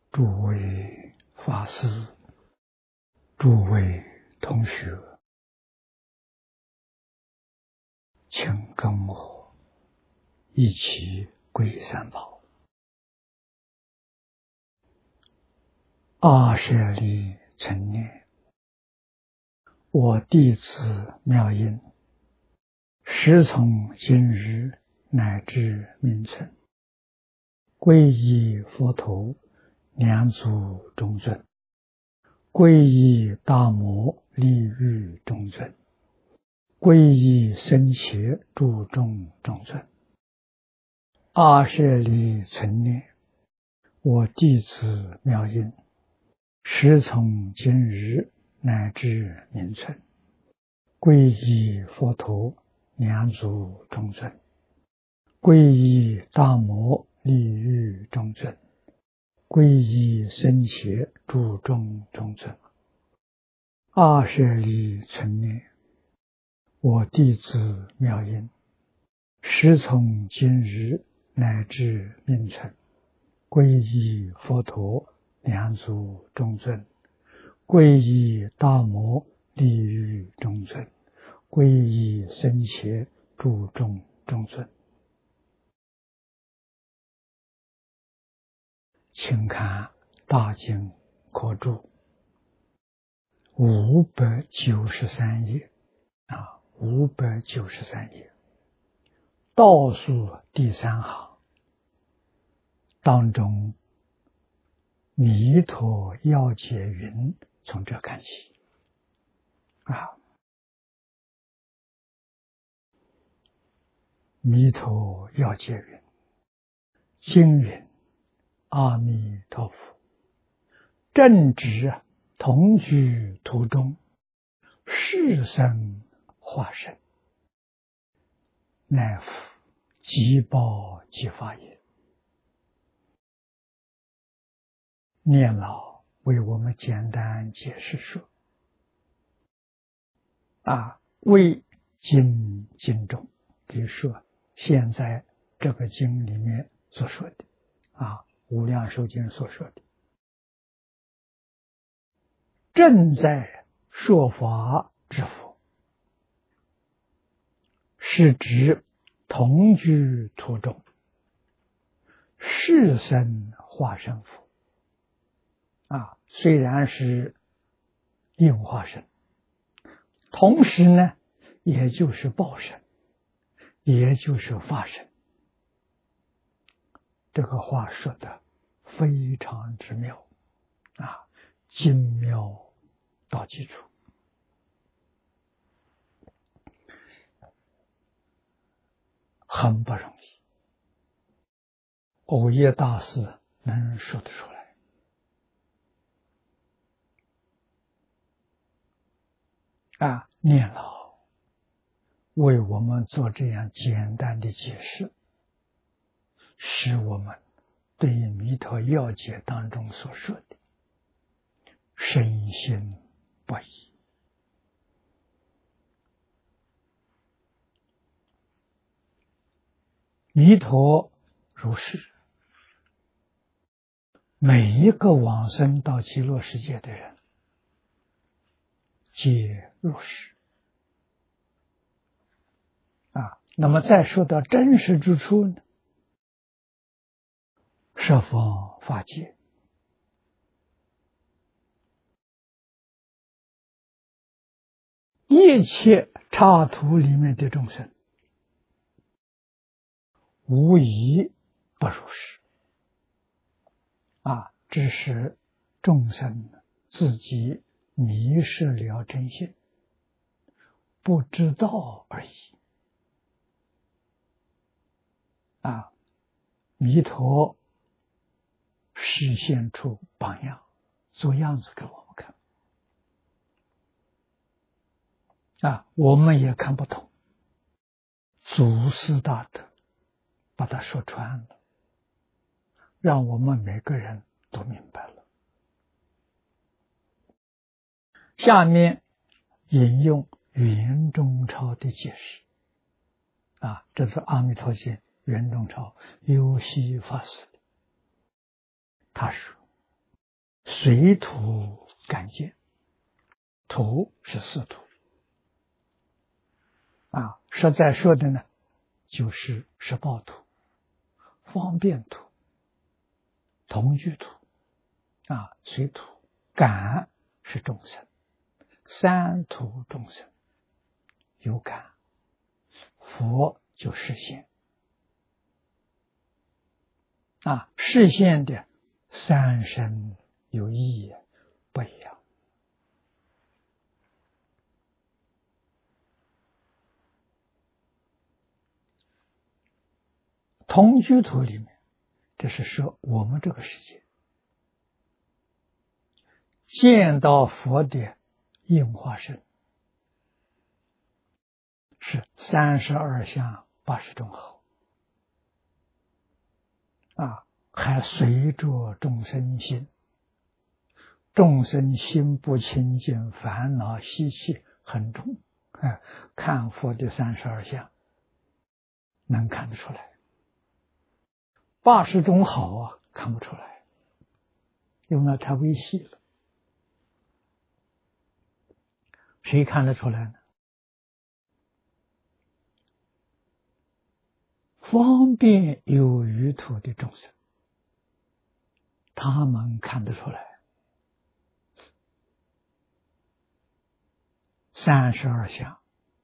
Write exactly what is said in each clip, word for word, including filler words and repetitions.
诸位法师，诸位同学，请跟我一起皈三宝。阿舍利成念，我弟子妙音，时从今日乃至命存，皈依佛陀，两足中尊；皈依大摩，利欲中尊；皈依僧伽，注重中尊。阿舍利存念，我弟子妙音，时从今日乃至命存，皈依佛陀，两足中尊；皈依大摩，利欲中尊；皈依僧伽，注重中尊。阿舍利存念，我弟子妙音，时从今日乃至命存，皈依佛陀，两足中尊；皈依大摩，利欲中尊；皈依僧伽，注重中尊。请看大经科注五百九十三页啊，五百九十三页倒数第三行当中，弥陀要解云，从这看起啊。弥陀要解云，经云：阿弥陀佛，正直同居途中，是生化身，乃复即报即发也。念老为我们简单解释说啊，为经经中，比如说现在这个经里面所说的啊，无量寿经所说的，正在说法之佛，是指同居途中是生化身佛啊，虽然是应化身，同时呢也就是报身，也就是法身。这个话说的非常之妙啊，精妙到极处。很不容易，藕叶大师能说得出来啊！念老为我们做这样简单的解释，使我们对于弥陀要解当中所说的深信不疑。弥陀如是，每一个往生到极乐世界的人皆如是啊。那么再说到真实之处呢，十方法界一切刹土里面的众生，无一不如是啊，只是众生自己迷失了真心，不知道而已啊。弥陀示现出榜样，做样子给我们看啊，我们也看不懂，祖师大德把它说穿了，让我们每个人都明白了。下面引用圆中超的解释啊，这是阿弥陀经圆中超幽西法师的。他说： 水土感见，土是四土啊，实在说的呢，就是十报土、方便土、同居土啊，水土感是众生，三土众生有感，佛就实现啊，实现的三身有异不一样。同居土里面，这是说我们这个世界见到佛的应化身是三十二相八十种好啊，还随着众生心，众生心不清净，烦恼习气很重啊，看佛的三十二相能看得出来，八十种好啊看不出来，因为那太微细了。谁看得出来呢？方便有余土的众生，他们看得出来。三十二相，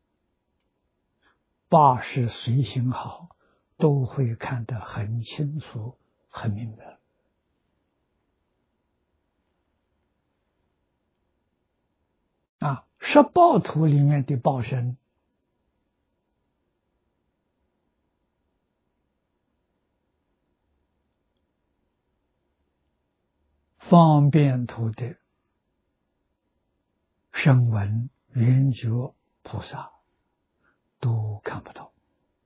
八十随行好，都会看得很清楚、很明白。啊，十报土里面的报身，方便土的声闻、缘觉菩萨都看不到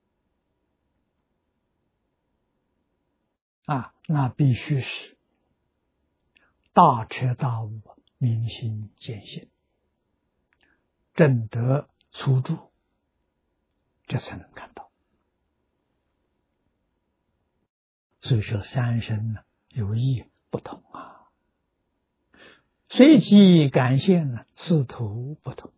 啊，那必须是大彻大悟、明心见性、正得初住，这才能看到。所以说三身呢有异不同啊，随机感现呢四土不同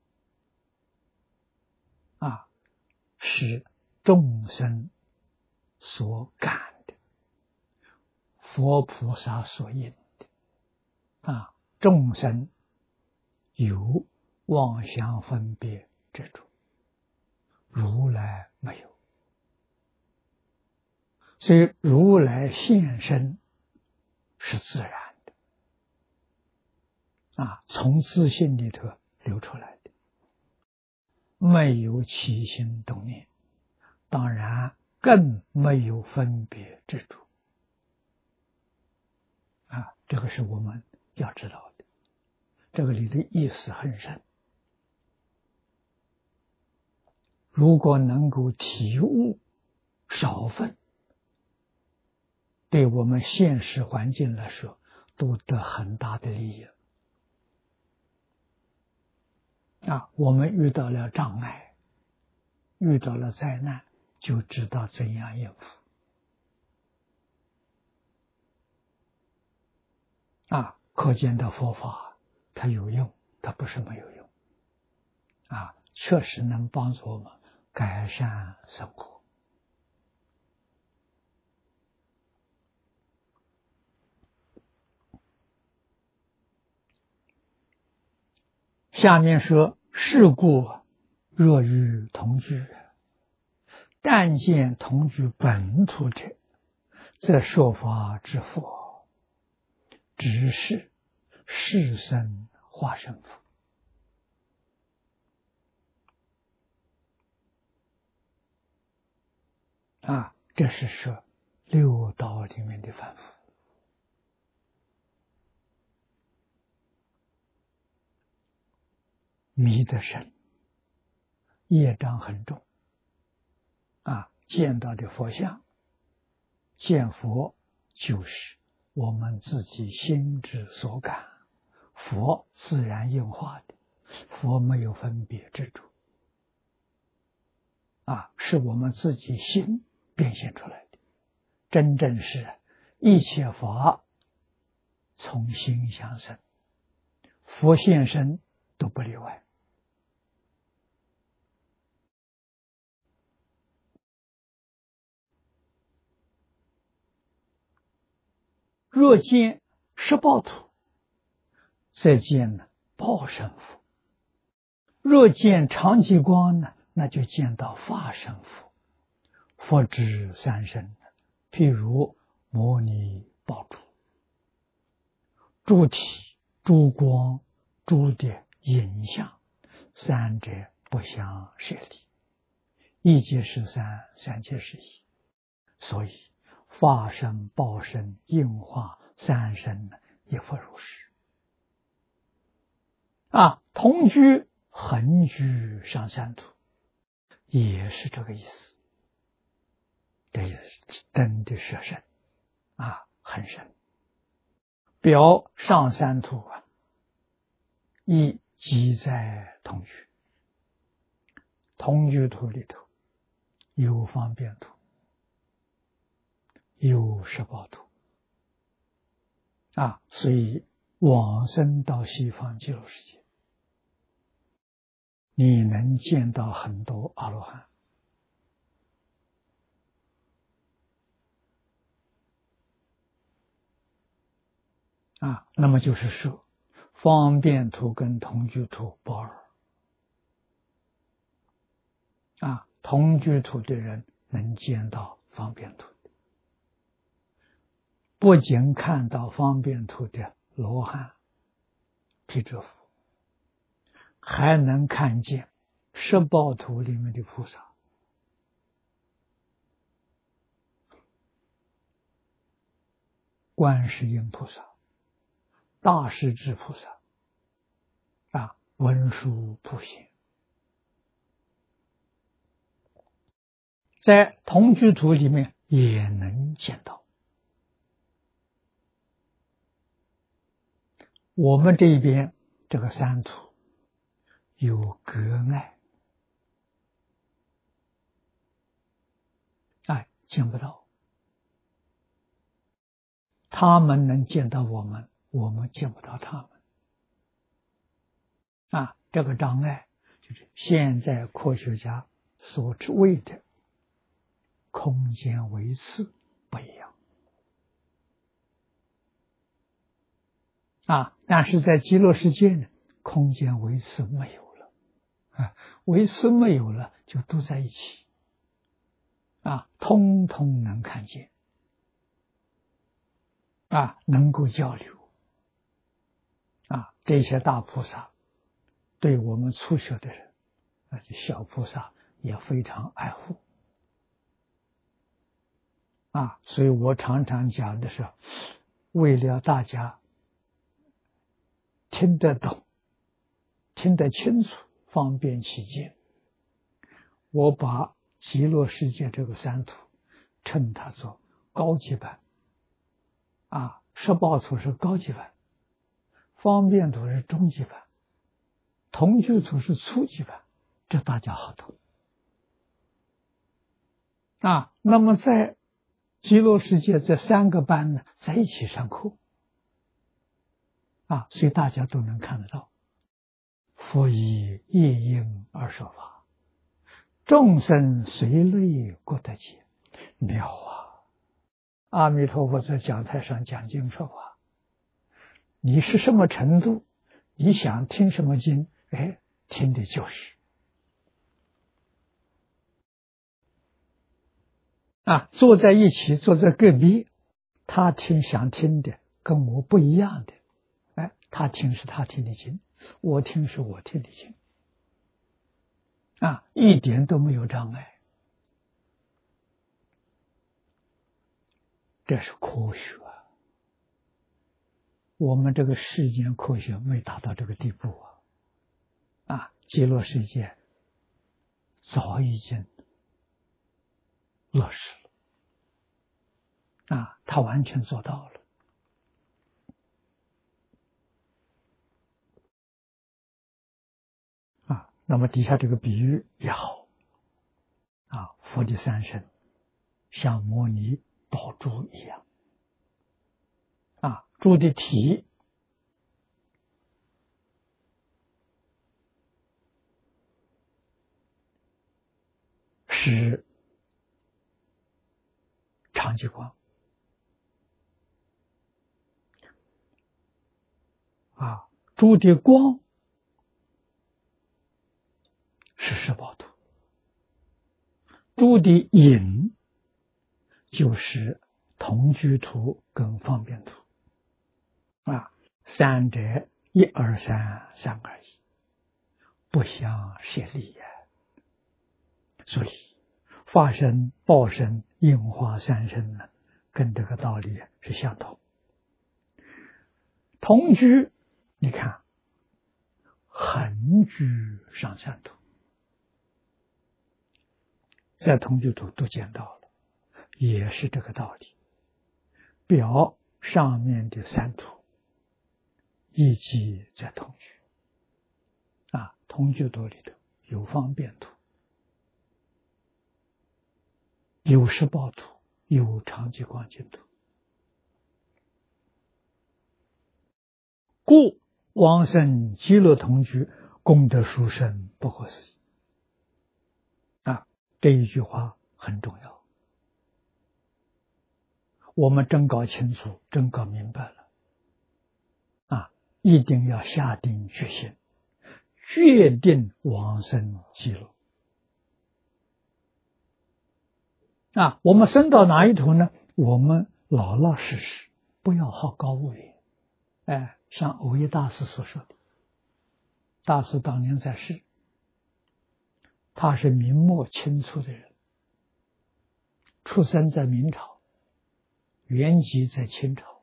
啊，是众生所感的，佛菩萨所应的啊，众生有妄想分别之处，如来没有，所以如来现身是自然的啊，从自性里头流出来的，没有起心动念，当然更没有分别之处啊，这个是我们要知道的，这个里的意思很深。如果能够体悟少分，对我们现实环境来说都得很大的利益啊！我们遇到了障碍，遇到了灾难，就知道怎样应付啊！可见的佛法它有用，它不是没有用啊，确实能帮助我们改善生活。下面说，是故若与同居，但见同居本土者，则说法之佛，只是世身化身佛。啊，这是说六道里面的凡夫。迷得深，业障很重啊！见到的佛像，见佛就是我们自己心之所感，佛自然应化的，佛没有分别之处啊，是我们自己心变现出来的，真正是一切法从心想生，佛现身都不例外。若见十报土，再见呢报身佛；若见常寂光呢，那就见到法身佛。佛知三身，譬如摩尼宝珠，诸体、诸光、诸的影像，三者不相舍离，一即是三，三即是一。所以法身、报身、应化三身亦复如是。啊，同居、恒居上三途，也是这个意思。这意思真的是深啊，很深。表上三途啊，亦即在同居。同居图里头有方便图，有十报图啊，所以往生到西方极乐世界，你能见到很多阿罗汉。啊，那么就是说，方便图跟同居图不二。啊，同居图的人能见到方便图，不仅看到方便图的罗汉、辟支佛，还能看见十报图里面的菩萨。观世音菩萨、大势至菩萨啊，文殊普贤，在同居图里面也能见到。我们这边这个三途有隔碍，哎，见不到。他们能见到我们，我们见不到他们。啊，这个障碍就是现在科学家所谓的空间维次不一样。啊，但是在极乐世界呢，空间维次没有了，啊，维次没有了，就都在一起，啊，通通能看见，啊，能够交流，啊，这些大菩萨对我们初学的人，啊，小菩萨也非常爱护，啊，所以我常常讲的是，为了大家听得懂、听得清楚、方便起见，我把极乐世界这个三途称它做高级版，啊，十报图是高级版，方便图是中级版，同居图是初级版，这大家好懂。啊，那么在极乐世界这三个班呢，在一起上课，啊，所以大家都能看得到。佛以业因而说法，众生随类各得解，妙啊！阿弥陀佛在讲台上讲经说法，你是什么程度，你想听什么经，哎，听的就是。啊，坐在一起，坐在隔壁，他听想听的跟我不一样的，哎，他听是他听的经，我听是我听的经，啊，一点都没有障碍，这是科学啊！我们这个世间科学没达到这个地步啊！啊，极乐世界早已经落实了，啊，他完全做到了。啊，那么底下这个比喻也好，啊，佛的三身像摩尼宝珠一样，啊， 住的体是长极光啊，住的光是十报图，住的影就是同居图跟方便图啊，三者一二三，三而已，不相协力也。所以法身、报身、应化三身呢，跟这个道理是相同。同居，你看横居上三图，在同居图都见到了，也是这个道理。表上面的三图一即在同居啊，同居图里头有方便图，有十报图，有长极光净图，故往生极乐同居，功德殊胜不可思议啊！这一句话很重要，我们真搞清楚，真搞明白了啊！一定要下定决心，决定往生极乐啊！我们升到哪一途呢？我们老老实实，不要好高骛远。哎，像藕益大师所说的，大师当年在世，他是明末清初的人，出生在明朝，原籍在清朝。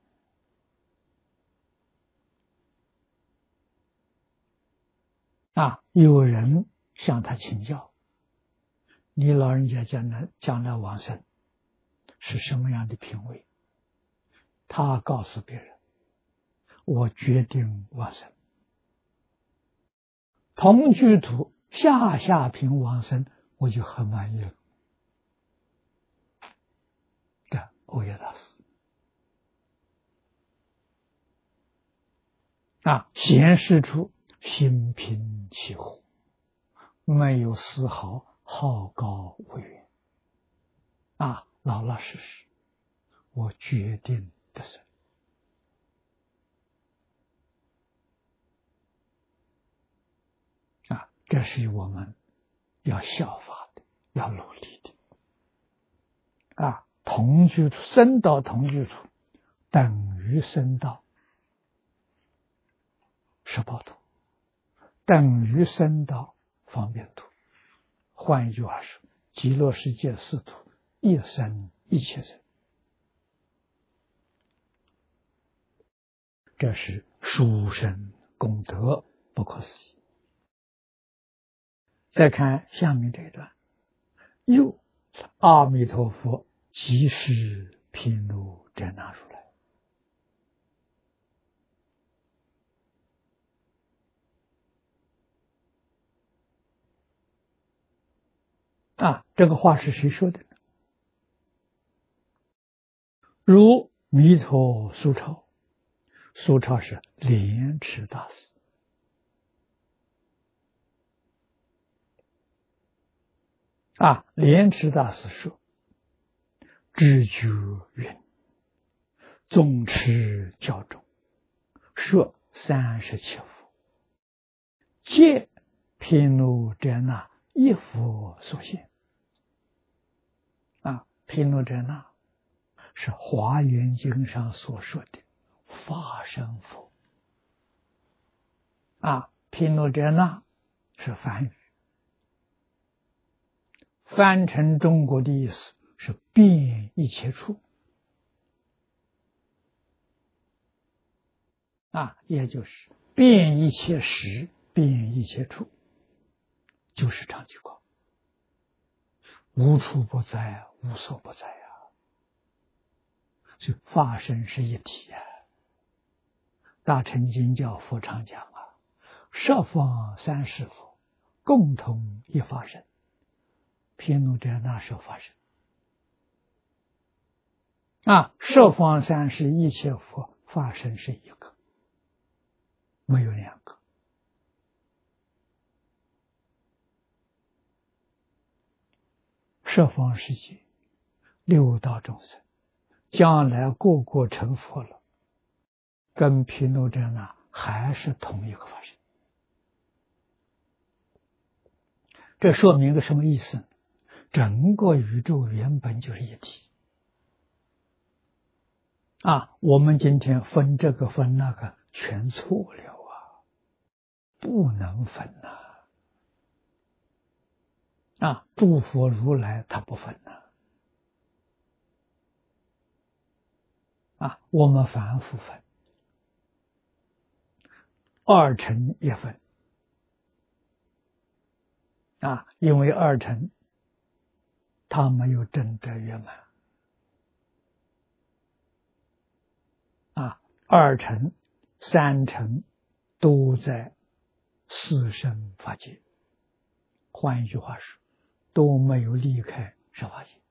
啊，有人向他请教，你老人家将来将来往生是什么样的品位？他告诉别人，我决定往生。同居土下下品往生，我就很满意了。这欧耶大师啊，显示出心平气和，没有丝毫好高骛远啊，老老实实，我决定得生。啊，这是我们要效法的，要努力的啊！同居处，升到同居处，等于升到十报图，等于升到方便图。换一句话说，极乐世界四图，一生一切生，这是殊胜功德不可思议。再看下面这一段，又阿弥陀佛即是毗卢遮那如来。啊，这个话是谁说的呢？如弥陀苏超，苏超是莲池大师。啊，莲池大师说：“知觉云，总持教中，说三十七佛，皆毗卢遮那一佛所现。”啊，毗卢遮那是《华严经》上所说的法身佛。啊，毗卢遮那是梵语。翻成中国的意思是遍一切处啊，也就是遍一切时，遍一切处，就是常寂光，无处不在，无所不在啊。所以法身是一体啊。大乘经教佛常讲啊，十方三世佛，共同一法身。毗卢遮那是法身啊，十方三世一切佛， 法身是一个，没有两个。十方世界六道众生，将来个个成佛了，跟毗卢遮那还是同一个法身。这说明个什么意思？整个宇宙原本就是一体啊！我们今天分这个分那个，全错了啊！不能分呐！啊，诸佛如来他不分呐！啊，我们凡夫分，二乘也分啊，因为二乘他没有证得圆满啊，二乘、三乘都在四圣法界，换一句话说，都没有离开十法界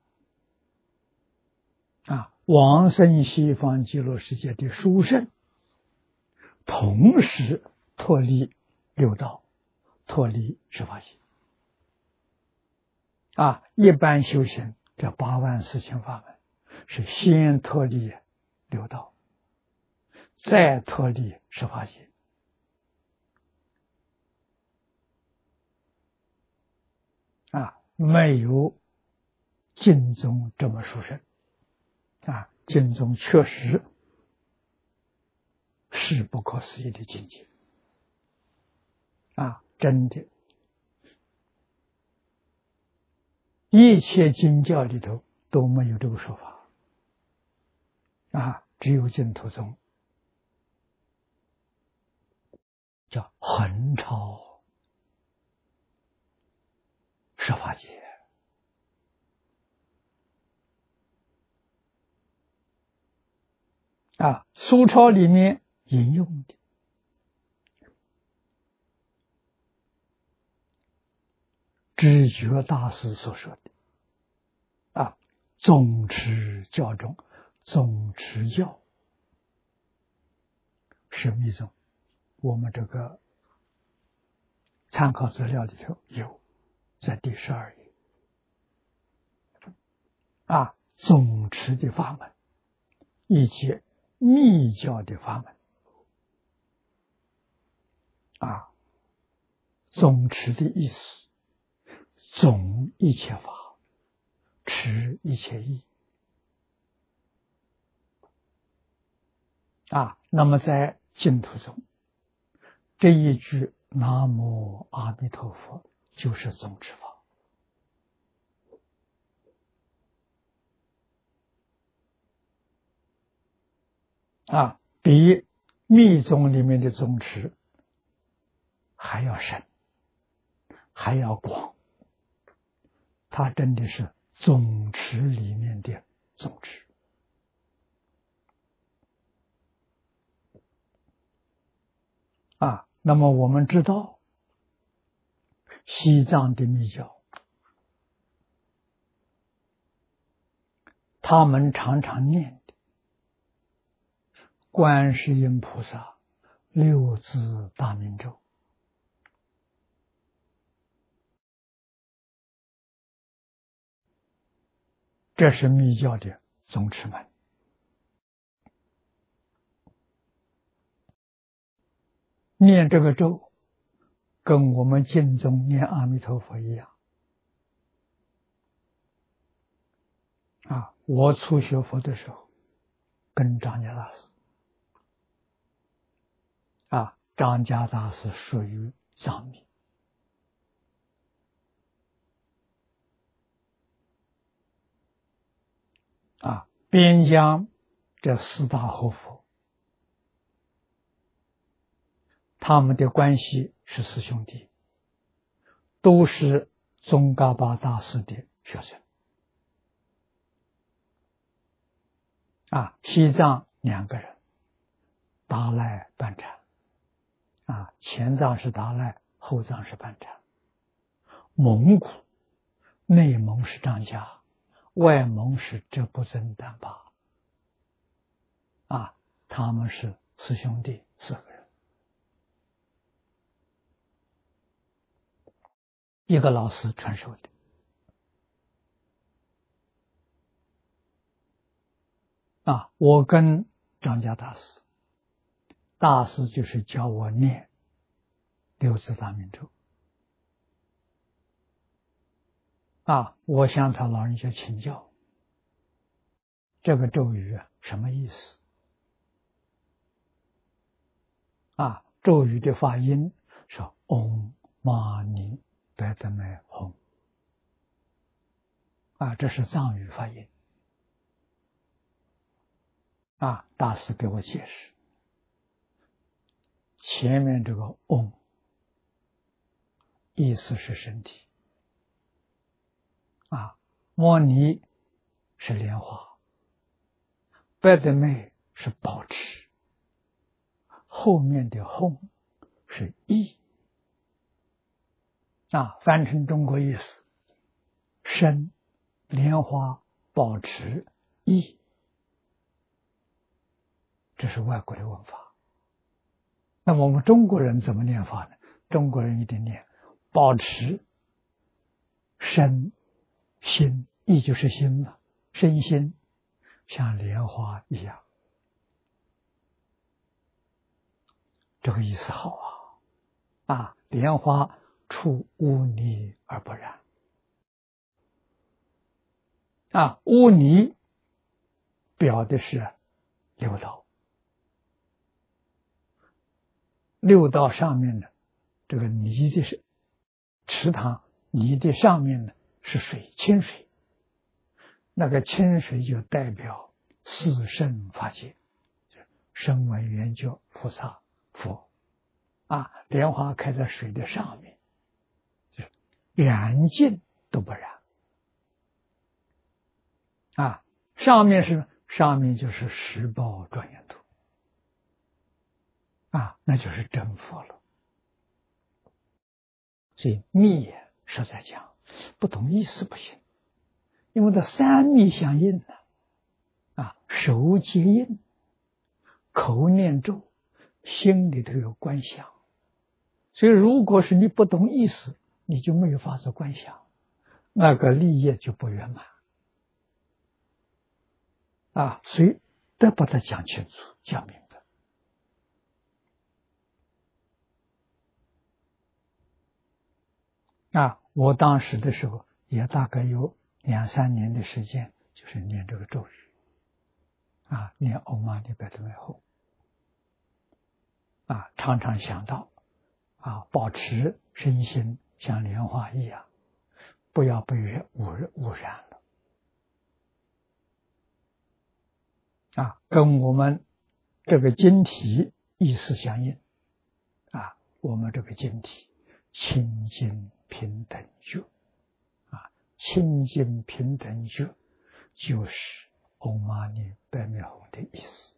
啊。往生西方极乐世界的殊胜，同时脱离六道，脱离十法界啊。一般修行这八万四千法门，是先脱离六道，再脱离十法界啊，没有经宗这么殊胜啊！经宗确实是不可思议的境界啊！真的，一切经教里头都没有这个说法啊，只有净土宗叫横超十法界啊。苏超里面引用的知觉大师所说的啊，总持教中，总持教是密宗，我们这个参考资料里头有，在第十二页啊，总持的法门以及密教的法门啊，总持的意思，总一切法，持一切义啊。那么在净土中，这一句南无阿弥陀佛就是总持法啊，比密宗里面的总持还要深，还要广，它真的是总持里面的总持啊。那么我们知道，西藏的密教，他们常常念的观世音菩萨六字大明咒，这是密教的总持门。念这个咒跟我们经中念阿弥陀佛一样啊。我初学佛的时候跟张家大师啊，张家大师属于藏密啊，边疆这四大活佛，他们的关系是师兄弟，都是宗喀巴大师的学生啊。西藏两个人，达赖班禅啊，前藏是达赖，后藏是班禅。蒙古内蒙是张家，外蒙是哲布真丹巴啊。 他们是四兄弟四个人，一个老师传授的。啊，我跟张家大师，大师就是教我念六字大明咒。啊，我向他老人家请教，这个咒语啊什么意思？啊，咒语的发音是嗡嘛呢呗得麦吽。啊，这是藏语发音。啊，大师给我解释，前面这个嗡意思是身体，啊，摩尼是莲花，拜得麦是保持，后面的吽是意。啊，翻成中国意思，身、莲花、保持、意，这是外国的文法。那么我们中国人怎么念法呢？中国人一定念保持身心，意就是心嘛，身心像莲花一样，这个意思好啊！啊，莲花出污泥而不染。啊，污泥表的是六道，六道上面呢，这个泥的是池塘，泥的上面呢是水，清水，那个清水就代表四圣法界，声闻缘觉菩萨佛。啊，莲花开在水的上面，就是染净都不染。啊，上面是上面就是十报庄严土。啊，那就是真佛了。所以密是在讲不同意思不行，因为这三密相应呢。啊，手接应，口念咒，心里头有观想。所以如果是你不懂意思，你就没有法子观想，那个立业就不圆满。啊，所以得把它讲清楚讲明白。啊，我当时的时候也大概有两三年的时间，就是念这个咒语。啊，念唵嘛呢呗得麦吽。啊，常常想到啊，保持身心像莲花一样，不要被污污染了。啊，跟我们这个经题意思相应。啊，我们这个经题清净平等觉。啊，清净平等觉就是唵嘛呢呗麦吽的意思。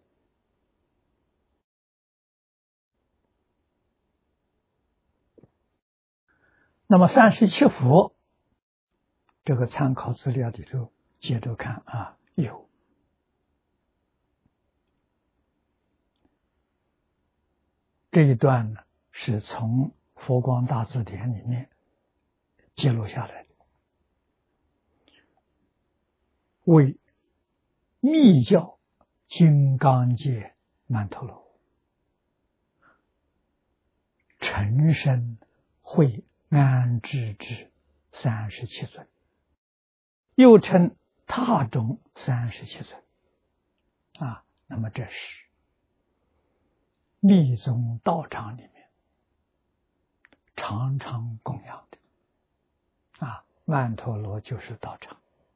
那么三十七佛这个参考资料里头接着看啊，有这一段呢是从佛光大字典里面记录下来的，为密教金刚界曼陀罗成身会安置之三十七尊，又称他中三十七尊。啊，那么这是密宗道场里面常常供养的。啊，曼陀罗就是道场。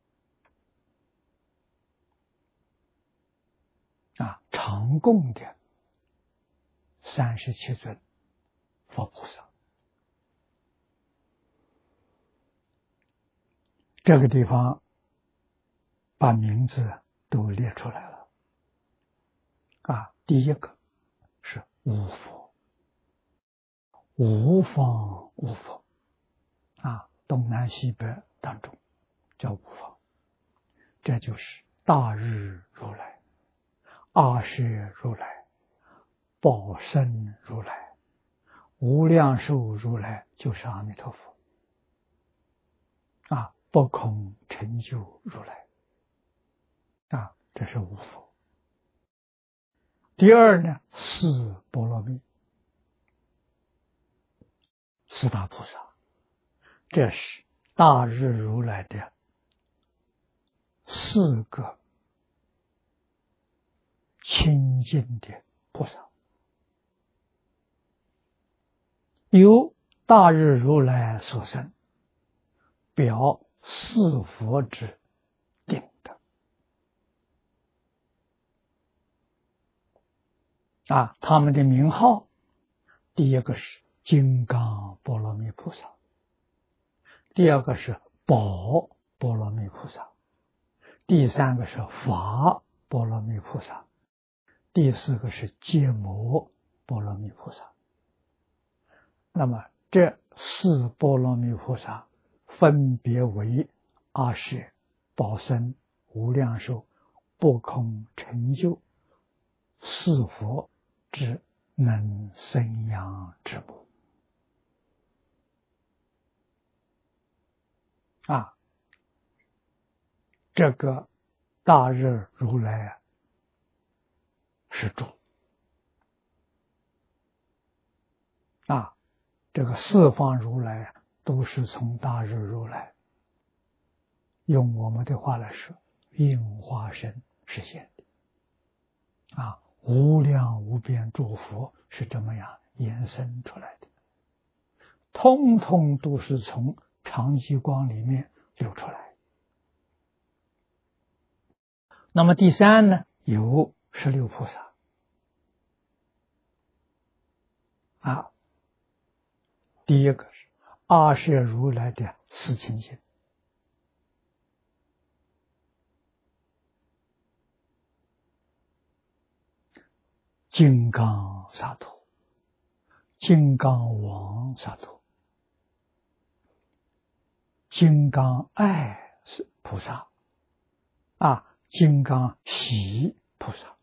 啊，常供的三十七尊佛菩萨。这个地方把名字都列出来了。啊，第一个是无佛，无方无佛。啊，东南西北当中叫无方，这就是大日如来阿舍如来、报身如来、无量寿如来就是阿弥陀佛啊，不空成就如来啊，这是无佛。第二呢，四波罗蜜，四大菩萨，这是大日如来的四个清净的菩萨，由大日如来所生，表四佛之定德啊，他们的名号，第一个是金刚波罗蜜菩萨，第二个是宝波罗蜜菩萨，第三个是法波罗蜜菩萨，第四个是羯摩波罗蜜菩萨。那么这四波罗蜜菩萨分别为阿舍、报身、无量寿、不空成就四佛之能生养之母啊，这个大日如来啊是主啊，这个四方如来啊都是从大日如来，用我们的话来说，应化身实现的啊，无量无边诸佛是这么样延伸出来的，通通都是从常寂光里面流出来。那么第三呢，有十六菩萨啊，第一个是阿舍如来的四清净，金刚萨埵、金刚王萨埵、金刚爱菩萨啊，金刚喜菩萨，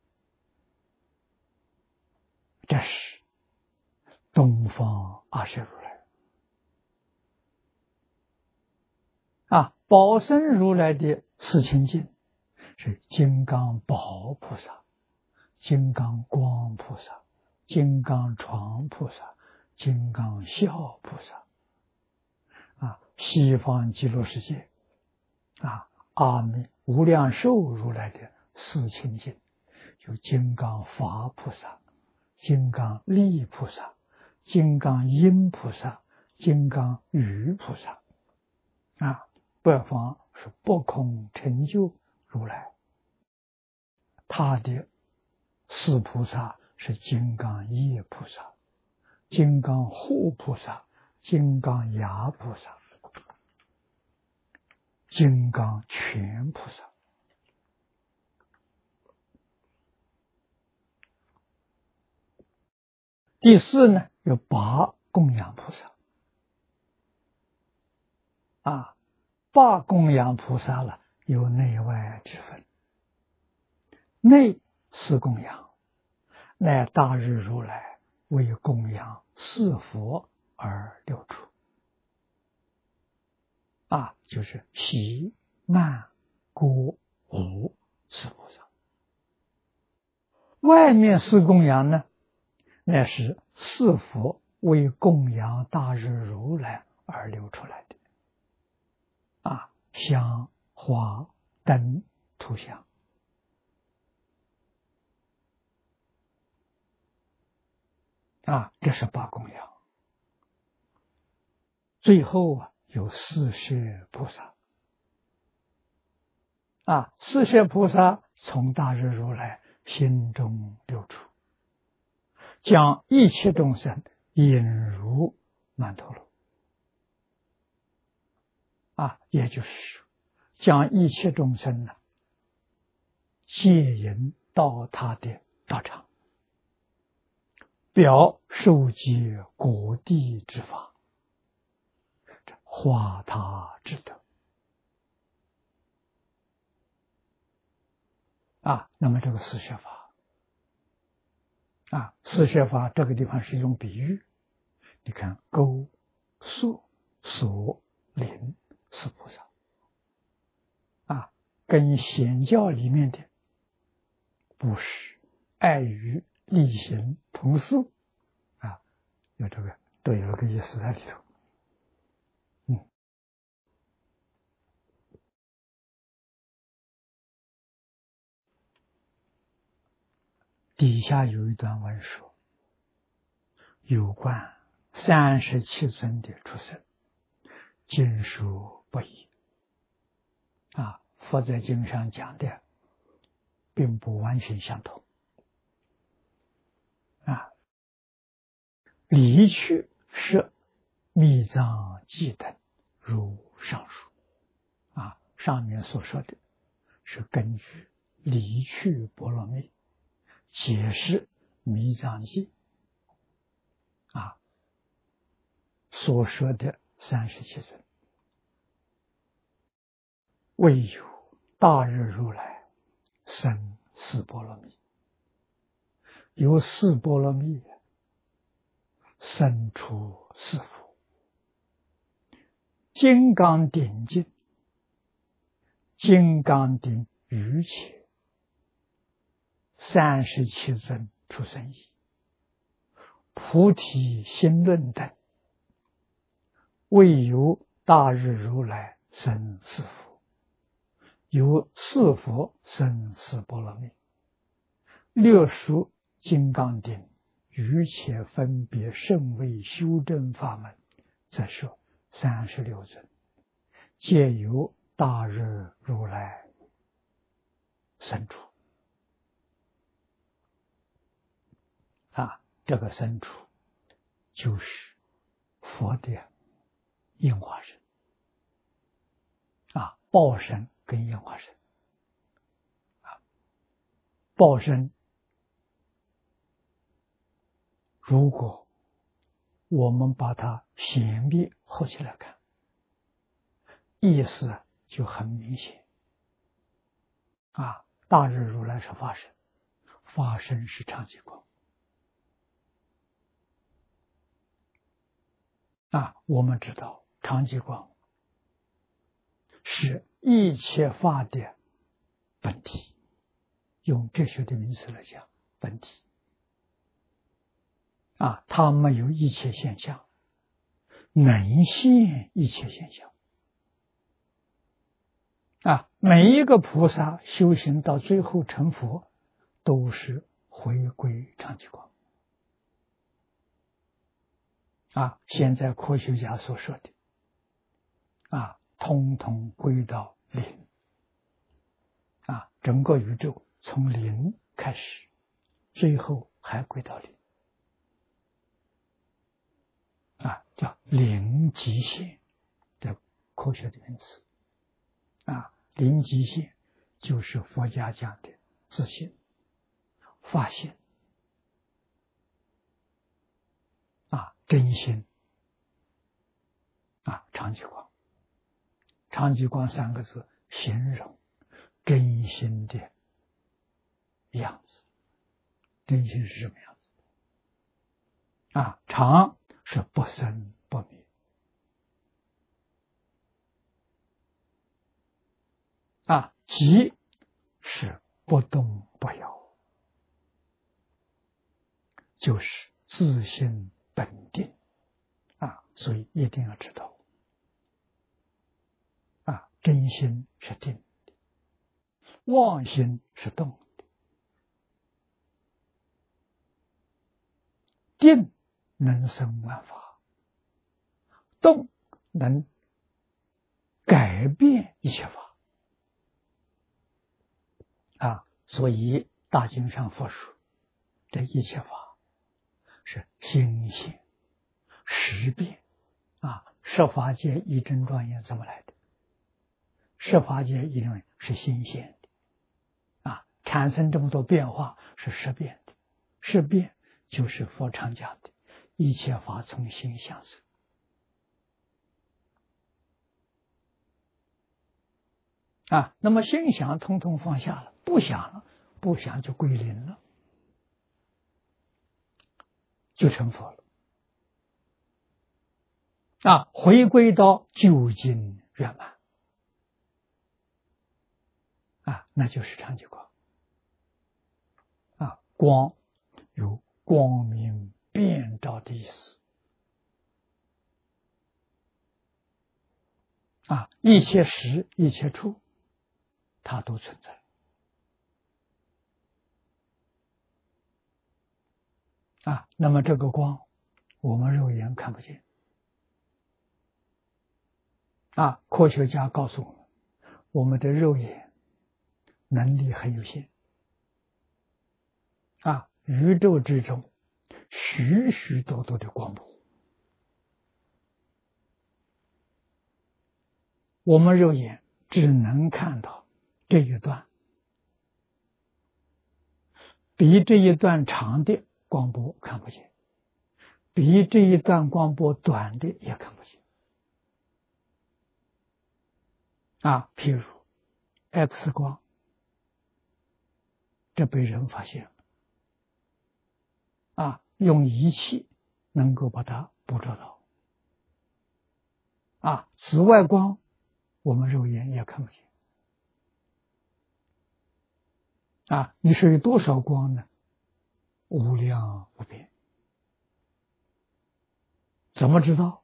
这是东方阿舍如来啊。宝生如来的四清净是金刚宝菩萨、金刚光菩萨、金刚床菩萨、金刚笑菩萨啊。西方极乐世界啊，阿弥无量寿如来的四清净有金刚法菩萨、金刚力菩萨、金刚音菩萨、金刚语菩萨啊。北方是不空成就如来，他的四菩萨是金刚业菩萨、金刚护菩萨、金刚牙菩萨、金刚全菩萨。第四呢，有八供养菩萨啊，八供养菩萨了，有内外之分。内是供养，乃大日如来为供养四佛而六处啊，就是喜、慢、孤、无四菩萨。外面四供养呢，那是四佛为供养大日如来而流出来的啊，香、花、灯、图像啊，这是八供养。最后啊，有四摄菩萨啊，四摄菩萨从大日如来心中流出，将一切众生引入曼陀罗啊，也就是说，将一切众生呢接引到他的道场，表受记果地之法，化他之德啊，那么这个四摄法啊，四摄法这个地方是用比喻，你看勾、塑、索、临四菩萨啊，跟显教里面的布施、爱语、力行、同事啊，有这个都有个意思在里头。嗯，底下有一段文说，有关三十七尊的出生，经书不一啊，佛在经上讲的并不完全相同啊。理趣是密藏记等如上述啊，上面所说的是根据理趣波罗蜜解释密藏记啊所说的三十七尊，未有大日如来生四波罗蜜，由四波罗蜜生出四佛，金刚顶尽，金刚顶余切，三十七尊出生意，菩提心论等，未有大日如来生四佛，由四佛生四波罗蜜，略述金刚顶余切分别甚为修正法门，则说三十六尊，皆由大日如来生出啊，这个生出就是佛的应化身啊，报身跟应化身啊，报身如果我们把它显密合起来看，意思就很明显啊。大日如来是法身，法身是常寂光啊。我们知道常寂光是一切法的本体，用哲学的名词来讲，本体啊，它没有一切现象，能现一切现象啊。每一个菩萨修行到最后成佛，都是回归常寂光啊。现在科学家所说的啊，通通归到零啊，整个宇宙从零开始，最后还归到零啊，叫零极限的科学的名词啊。零极限就是佛家讲的自信、法性啊，真心啊，常寂光。常寂光三个字形容真心的样子，真心是什么样子啊？常是不生不灭啊，寂是不动不摇，就是自性本定啊。所以一定要知道啊，真心是定的，妄心是动的，定能生万法，动能改变一切法啊。所以大经上佛说，这一切法是心性识变啊。十法界一真庄严怎么来的？十法界一真是新鲜的啊，产生这么多变化是识变的，识变就是佛常讲的一切法从心想生啊。那么心想通通放下了，不想了， 不想就归零了，就成佛了。啊，回归到究竟圆满啊，那就是常寂光啊，光有光明遍照的意思啊，一切时一切处它都存在啊。那么这个光我们肉眼看不见啊，科学家告诉我们，我们的肉眼能力很有限啊，宇宙之中许许多多的光波，我们肉眼只能看到这一段，比这一段长的光波看不见，比这一段光波短的也看不见啊。譬如 X 光，这被人发现了啊，用仪器能够把它捕捉到啊。紫外光我们肉眼也看不见啊。你说有多少光呢？无量无边。怎么知道？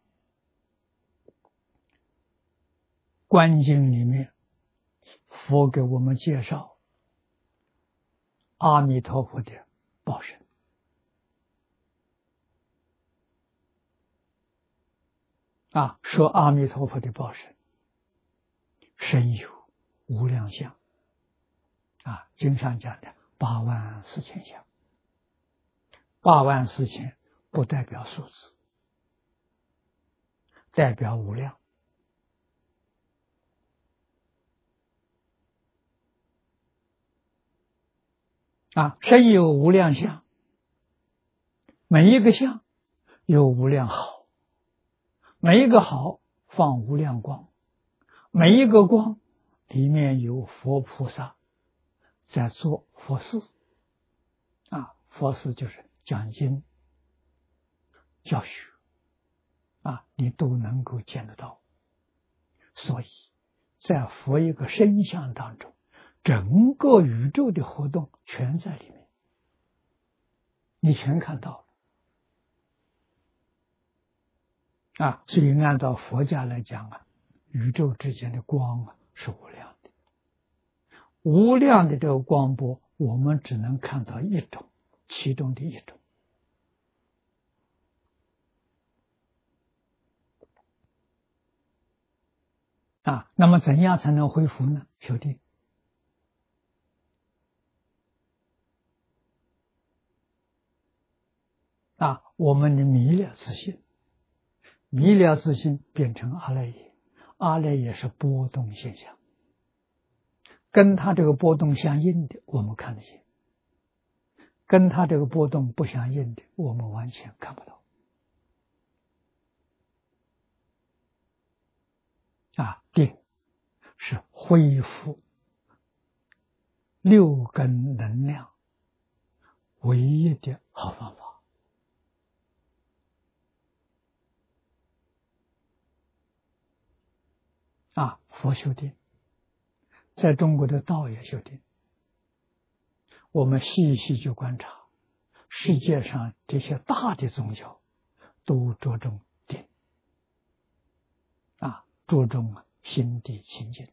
观经里面佛给我们介绍阿弥陀佛的报身啊，说阿弥陀佛的报身身有无量相啊，经上讲的八万四千相，八万四千不代表数字，代表无量啊，身有无量相，每一个相有无量好，每一个好放无量光，每一个光里面有佛菩萨在做佛事啊，佛事就是讲经教学啊，你都能够见得到。所以在佛一个身相当中，整个宇宙的活动全在里面，你全看到了啊。所以按照佛家来讲啊，宇宙之间的光啊是无量的，无量的这个光波我们只能看到一种，其中的一种啊。那么怎样才能恢复呢？修定啊，我们的迷了自信，迷了自信变成阿赖耶，阿赖耶是波动现象，跟它这个波动相应的我们看得见，跟它这个波动不相应的我们完全看不到啊。定是恢复六根能量唯一的好方法啊。佛修定，在中国的道也修定。我们细细去观察，世界上这些大的宗教都着重定啊，着重啊心地清净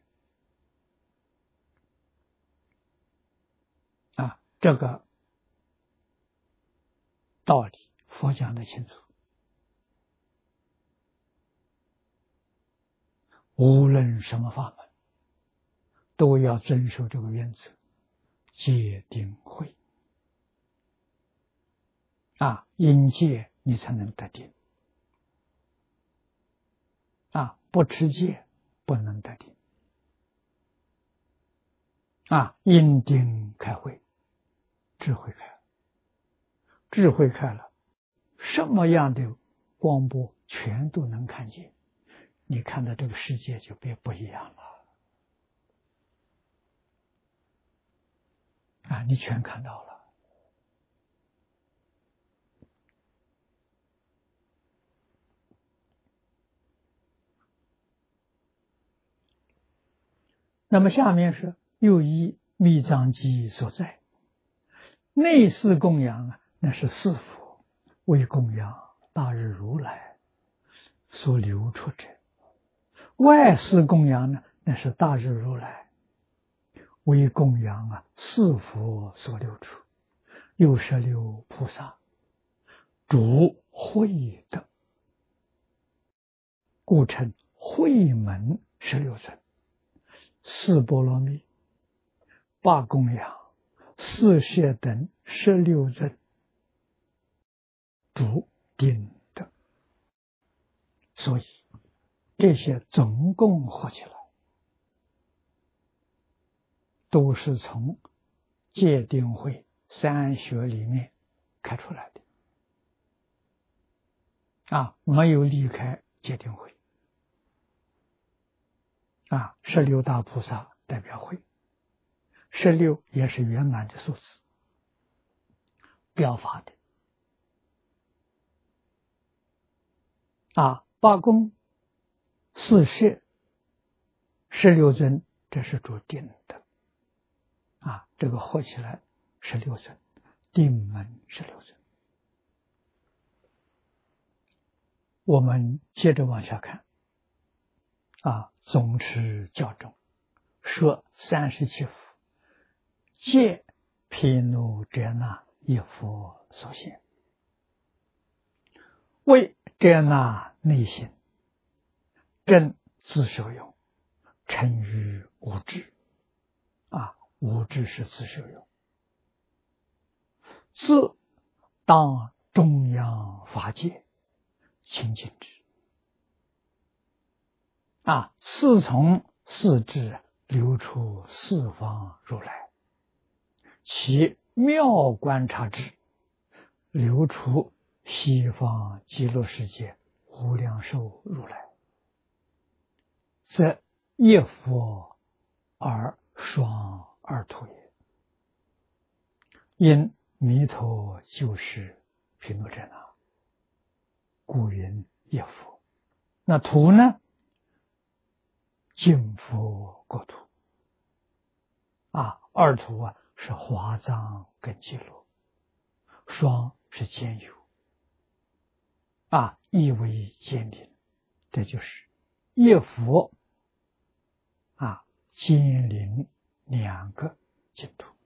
啊，这个道理佛讲得清楚。无论什么法门，都要遵守这个原则，戒定慧啊，因戒你才能得定啊，不持戒不能得定啊，因定开慧，智慧开了，智慧开了，什么样的光波全都能看见，你看到这个世界就变不一样了啊，你全看到了。那么下面是又依密藏机所在，内侍供养啊，那是四佛为供养大日如来所流出者；外侍供养呢，那是大日如来为供养啊四佛所流出，又十六菩萨主慧德，故称慧门十六尊。四波罗蜜、八供养、四摄等十六尊主定德，所以这些总共合起来，都是从戒定慧三学里面开出来的啊，没有离开戒定慧啊。十六大菩萨代表慧，十六也是圆满的数字，表法的啊。八供、四摄、十六尊，这是主定的啊，这个合起来十六尊，定门十六尊。我们接着往下看啊，总持教中说三十七佛，皆毗卢遮那一佛所现，为遮那内心真自受用，称于无智啊，无智是自受用，自当中央法界清净之啊，自从四智流出四方如来，其妙观察之流出西方极乐世界无量寿如来，则一佛而双二土也。因弥陀就是毗卢遮那，故云一佛。那土呢？净佛国土啊，二土啊是华藏跟极乐，双是兼有啊，亦为兼临，这就是一佛啊兼临两个净土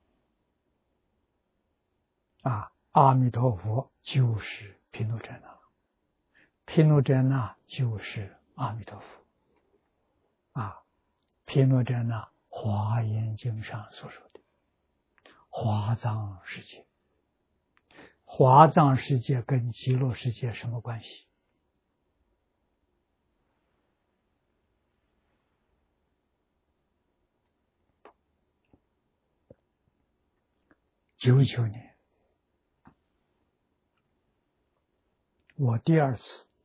啊。阿弥陀佛就是毗卢遮那，毗卢遮那就是阿弥陀佛啊。毗卢遮那华严经上所说的华藏世界，华藏世界跟极乐世界什么关系？九九年，我第二次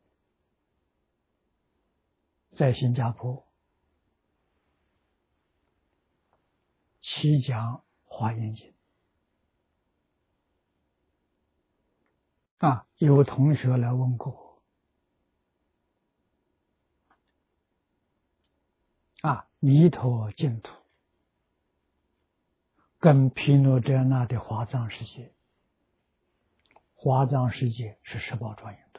在新加坡起讲华严经啊，有同学来问过我啊，弥陀净土跟毗卢遮那的华藏世界，华藏世界是十宝庄严土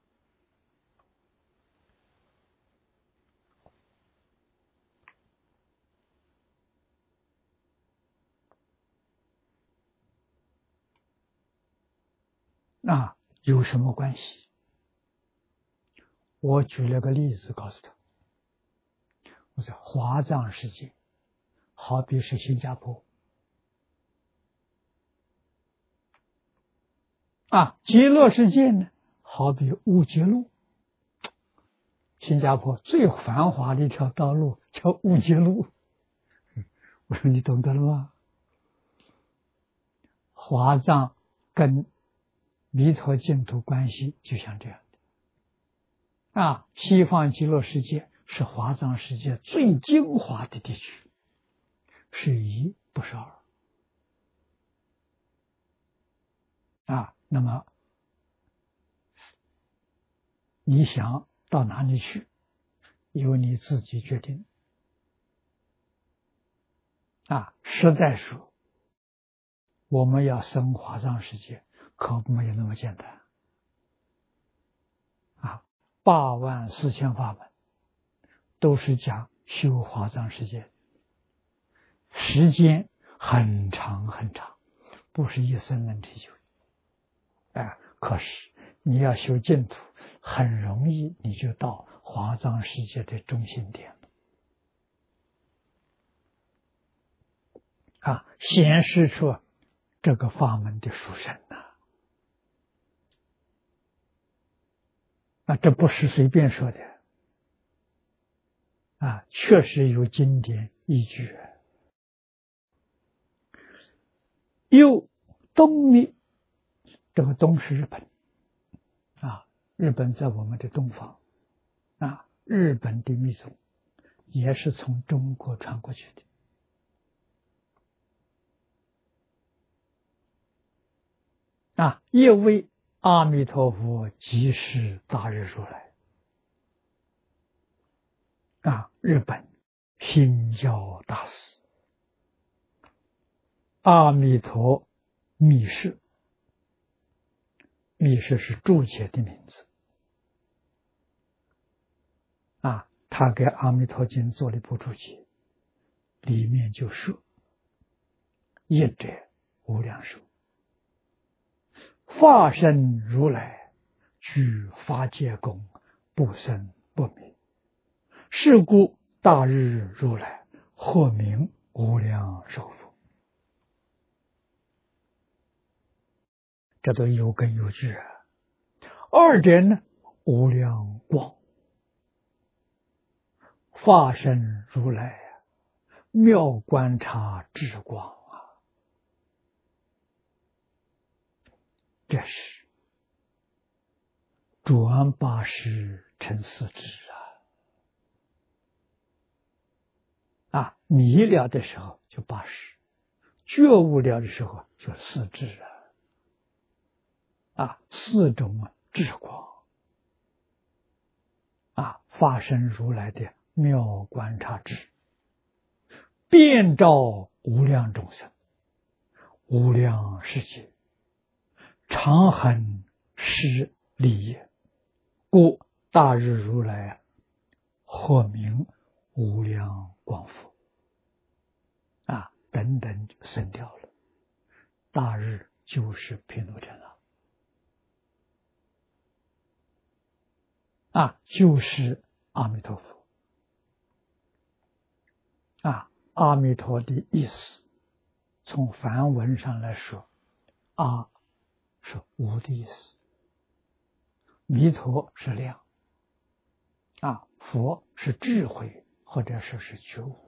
啊，有什么关系？我举了个例子告诉他，我说华藏世界好比是新加坡啊，极乐世界呢好比乌节路。新加坡最繁华的一条道路叫乌节路，我说你懂得了吗？华藏跟弥陀净土关系就像这样的啊，西方极乐世界是华藏世界最精华的地区，是一不是二啊，那么你想到哪里去，由你自己决定。啊，实在说，我们要生华藏世界，可没有那么简单。啊，八万四千法门都是讲修华藏世界，时间很长很长，不是一生能成就。哎，可是你要修净土，很容易你就到华藏世界的中心点了。啊，显示出这个法门的殊胜呐！啊，这不是随便说的，啊，确实有经典依据。又东密，这个东是日本，啊，日本在我们的东方，啊，日本的密宗也是从中国传过去的。啊，一为阿弥陀佛即是大日如来。啊，日本心教大师阿弥陀密室，密室是注解的名字。啊，他给阿弥陀经做了一部注解，里面就说：一者无量寿，化身如来，具法界功，不生不灭。是故大日如来或名无量寿佛。这都有根有据啊。二者呢，无量光，化身如来妙观察智光啊，这是转八十成四智啊！啊，迷了的时候就八十，觉悟了的时候就四智啊！啊，四种智光啊，发生如来的妙观察智，遍照无量众生，无量世界，常恒施利业，故大日如来或名无量光佛。啊，等等就生掉了。大日就是毗卢遮那。啊，就是阿弥陀佛。啊，阿弥陀的意思，从梵文上来说，阿是无的意思，弥陀是量，啊，佛是智慧，或者说是觉悟。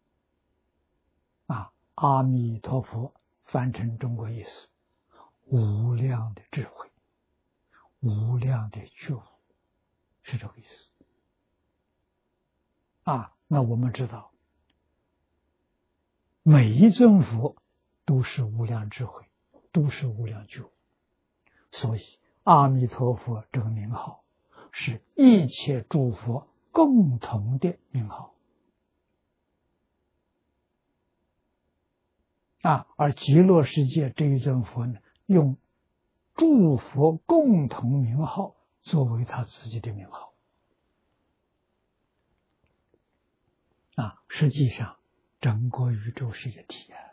啊，阿弥陀佛翻成中国意思，无量的智慧，无量的觉悟，是这个意思。啊，那我们知道，每一尊佛都是无量智慧，都是无量觉悟，所以阿弥陀佛这个名号是一切诸佛共同的名号。啊，而极乐世界这一尊佛呢，用诸佛共同名号作为他自己的名号。啊，实际上整个宇宙是一体啊，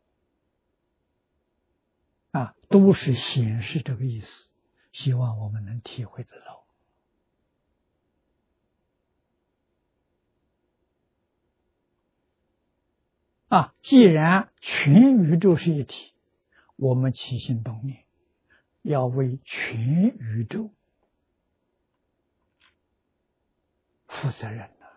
啊，都是显示这个意思，希望我们能体会得到。啊，既然全宇宙是一体，我们起心动念要为全宇宙负责任呐！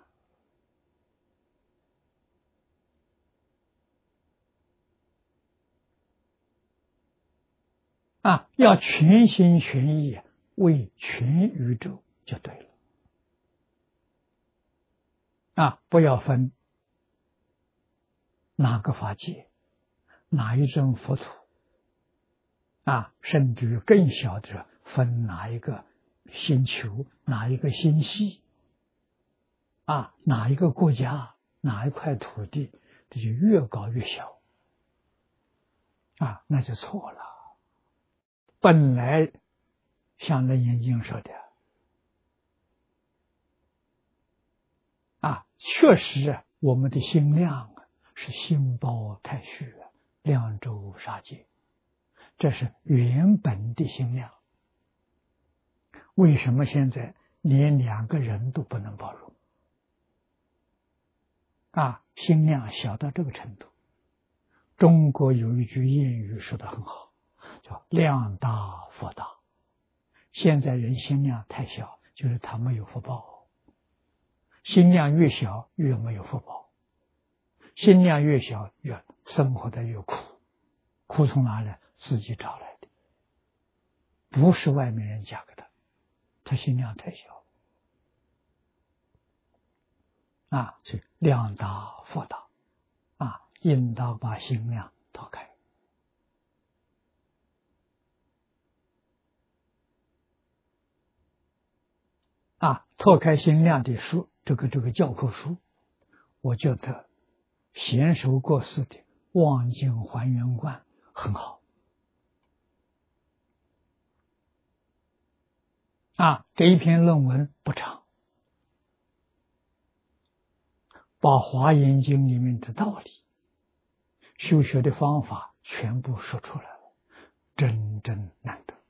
啊，要全心全意为全宇宙就对了。啊，不要分哪个法界，哪一尊佛土。 啊，甚至于更小的分哪一个星球，哪一个星系，啊，哪一个国家，哪一块土地，这就越搞越小，啊，那就错了。本来像《楞严经》说的，啊，确实我们的心量是心包太虚，量周杀界，这是原本的心量。为什么现在连两个人都不能包容？啊，心量小到这个程度。中国有一句谚语说得很好，叫量大福大。现在人心量太小，就是他没有福报。心量越小越没有福报，心量越小越生活的越苦，苦从哪里？自己找来的，不是外面人加给他，他心量太小。啊，是量大福大，啊，应当把心量拓开。啊，拓开心量的书，这个这个教科书，我觉得贤首过世的《望境还原观》很好。啊，这一篇论文不长，把《华严经》里面的道理、修学的方法全部说出来了，真真难得。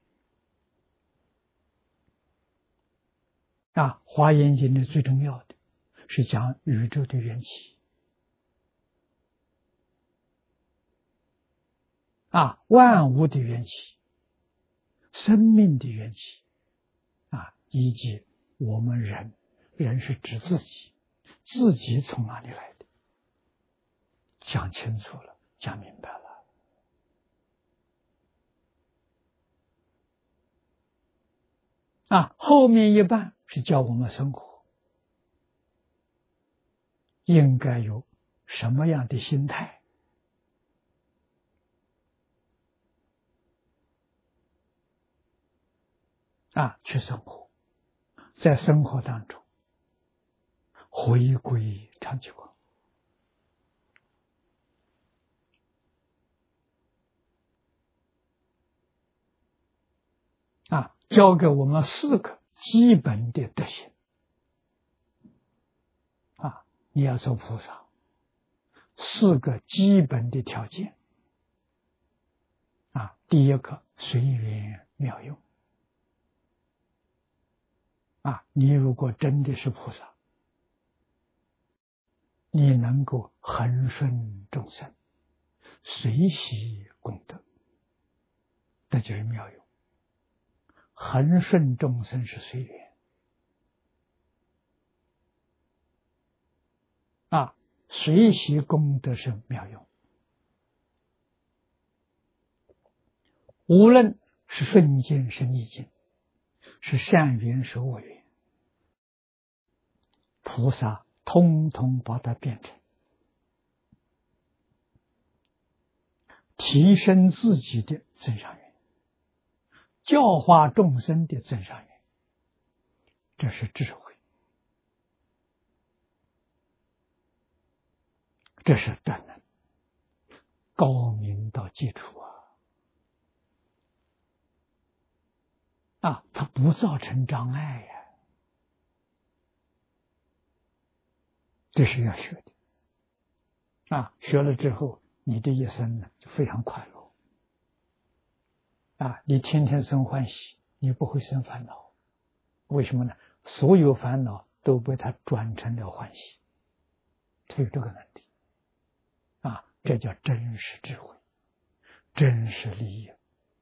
啊，《华严经》的最重要的是讲宇宙的缘起，啊，万物的缘起，生命的缘起，啊，以及我们人，人是指自己，自己从哪里来的，讲清楚了，讲明白了。啊，后面一半是教我们生活应该有什么样的心态，啊，去生活，在生活当中回归常寂光。啊，教给我们四个基本的德行。啊，你要做菩萨，四个基本的条件。啊，第一个随缘妙用。啊，你如果真的是菩萨，你能够恒顺众生，随喜功德，这就是妙用。恒顺众生是随缘，啊，随喜功德是妙用。无论是顺境是逆境，是善缘是恶缘，菩萨通通把它变成提升自己的增上缘，教化众生的增上缘，这是智慧，这是德能，高明到基础啊！啊，它不造成障碍呀、啊，这是要学的。啊，学了之后，你的一生呢就非常快乐。啊，你天天生欢喜，你不会生烦恼。为什么呢？所有烦恼都被它转成了欢喜，它有这个能力。啊，这叫真实智慧，真实利益。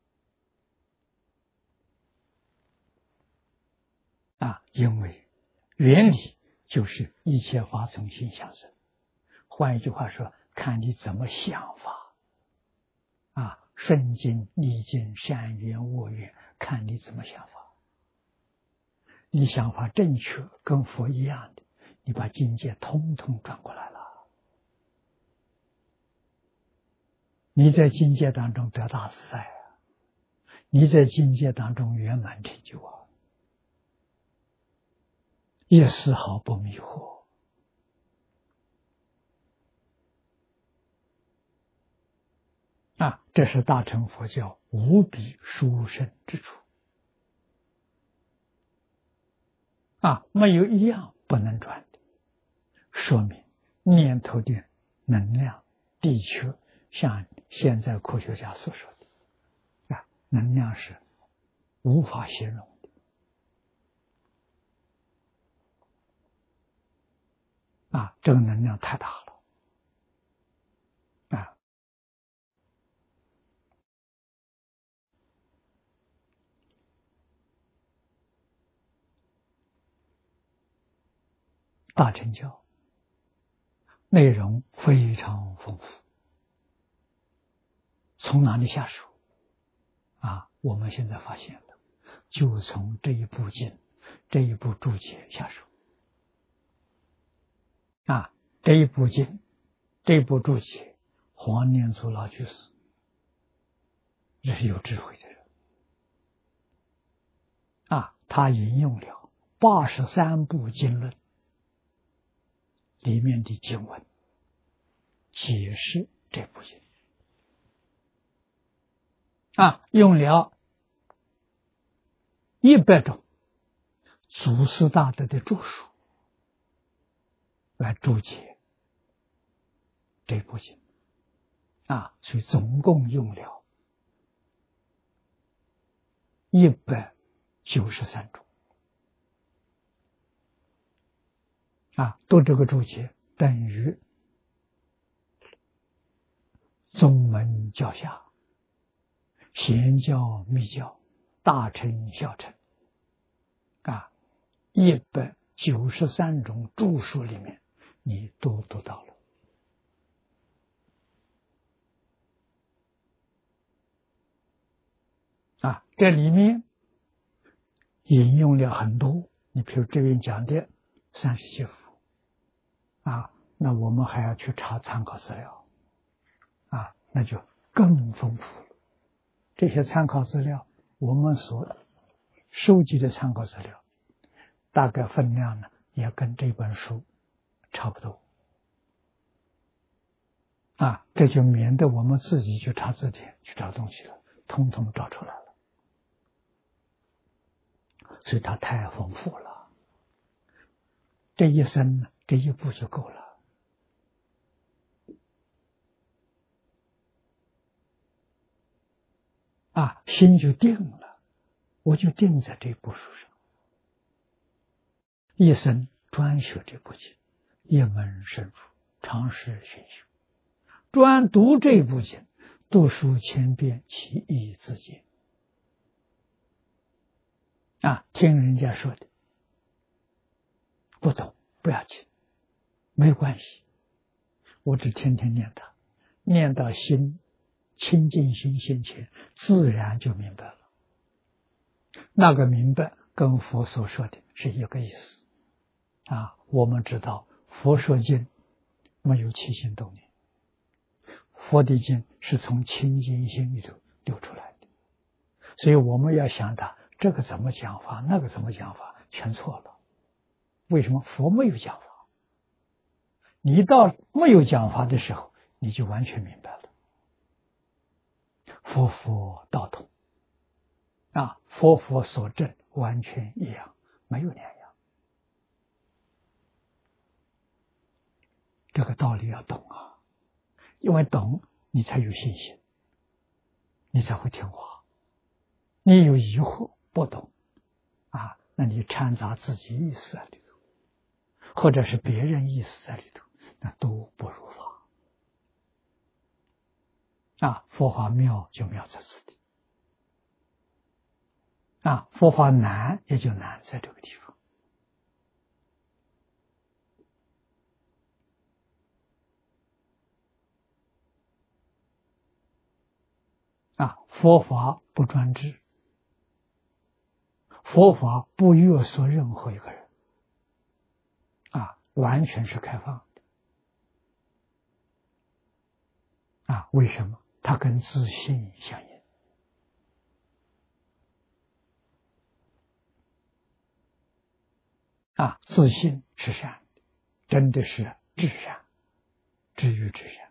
啊，因为原理就是一切法从心想生。换一句话说，看你怎么想法。啊，顺境、逆境、善缘、恶缘，看你怎么想法。你想法正确，跟佛一样的，你把境界通通转过来了。你在境界当中得大自在啊！ 你在境界当中圆满成就啊，也丝毫不迷惑啊！这是大乘佛教无比殊胜之处啊！没有一样不能转的，说明念头的能量的确像现在科学家所说的啊，能量是无法形容的啊，这个能量太大了啊！大乘教内容非常丰富，从哪里下手啊？我们现在发现了，就从这一部经、这一部注解下手啊！这一部经、这一部注解，黄念祖老居士这是有智慧的人啊！他引用了八十三部经论里面的经文，解释这部经啊，用了一百种祖师大德的著述来注解这部经啊，所以总共用了一百九十三种啊，读这个注解等于宗门教下、贤教、密教、大乘、小乘啊，一百九十三种著述里面，你都读到了啊。这里面引用了很多，你比如这边讲的三十七佛啊，那我们还要去查参考资料啊，那就更丰富了。这些参考资料，我们所收集的参考资料，大概分量呢，也跟这本书差不多啊，这就免得我们自己去查字典去找东西了，通通找出来了。所以它太丰富了，这一生呢，这一步就够了啊，心就定了，我就定在这部书上，一生专学这部经，一门深入，长时熏修，专读这部经，读书千遍，其义自见啊，听人家说的不懂不要紧，没关系，我只天天念它，念到心清净心现前，自然就明白了。那个明白跟佛所说的是一个意思啊。我们知道佛说经没有起心动念，佛的经是从清净心里头流出来的，所以我们要想他这个怎么讲法，那个怎么讲法，全错了。为什么？佛没有讲法，你到没有讲法的时候，你就完全明白了。佛佛道同啊，佛佛所证完全一样，没有两样。这个道理要懂啊，因为懂你才有信心，你才会听话。你有疑惑不懂啊，那你掺杂自己意思在里头，或者是别人意思在里头，那都不如法啊。佛法妙就妙在此地啊，佛法难也就难在这个地方啊。佛法不专制，佛法不约束任何一个人啊，完全是开放的啊。为什么？它跟自信相应啊，自信是善的，真的是至善，至于至善。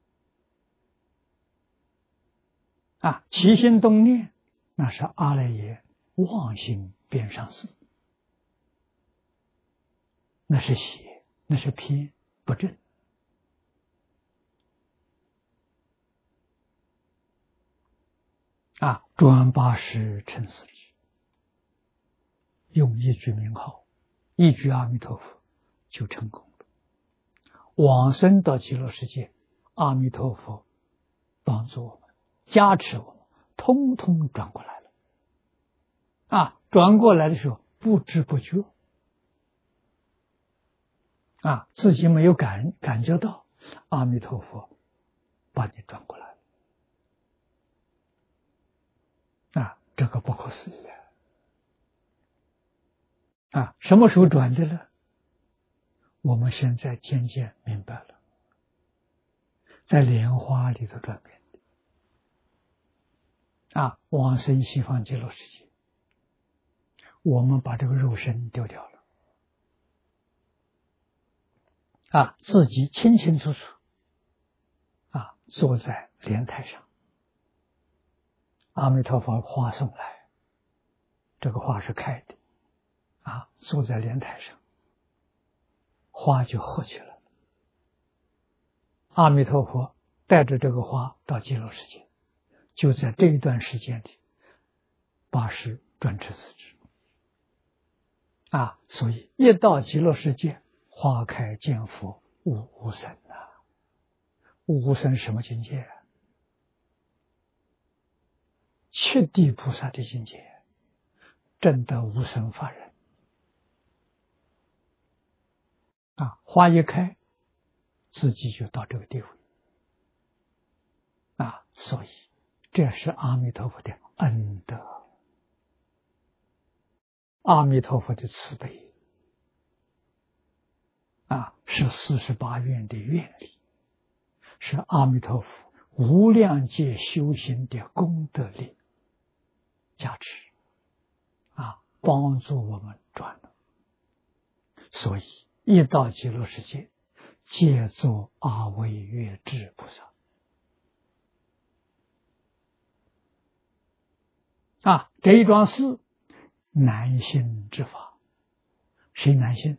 啊，起心动念，那是阿赖耶妄心变上司，那是邪，那是偏，不正。啊，转八十成四智，用一句名号，一句阿弥陀佛就成功了。往生到极乐世界，阿弥陀佛帮助我们，加持我们，通通转过来了。啊，转过来的时候不知不觉，啊，自己没有感感觉到，阿弥陀佛把你转过来了。啊，这个不可思议啊！什么时候转的呢？我们现在渐渐明白了，在莲花里头转变的。啊，往生西方极乐世界，我们把这个肉身丢掉了。啊，自己清清楚楚，啊，坐在莲台上，阿弥陀佛花送来，这个花是开的，啊，坐在莲台上，花就合起来了。阿弥陀佛带着这个花到极乐世界，就在这一段时间里，八十转至四智。啊，所以一到极乐世界，花开见佛，无无生啊！无无生什么境界啊？七地菩萨的境界，证得无生法忍。啊，花一开，自己就到这个地位。啊，所以这是阿弥陀佛的恩德，阿弥陀佛的慈悲，啊，是四十八愿的愿力，是阿弥陀佛无量界修行的功德力加持，啊，帮助我们转了。所以一到极乐世界，皆作阿惟越致菩萨。啊，这一桩事难信之法，谁难信？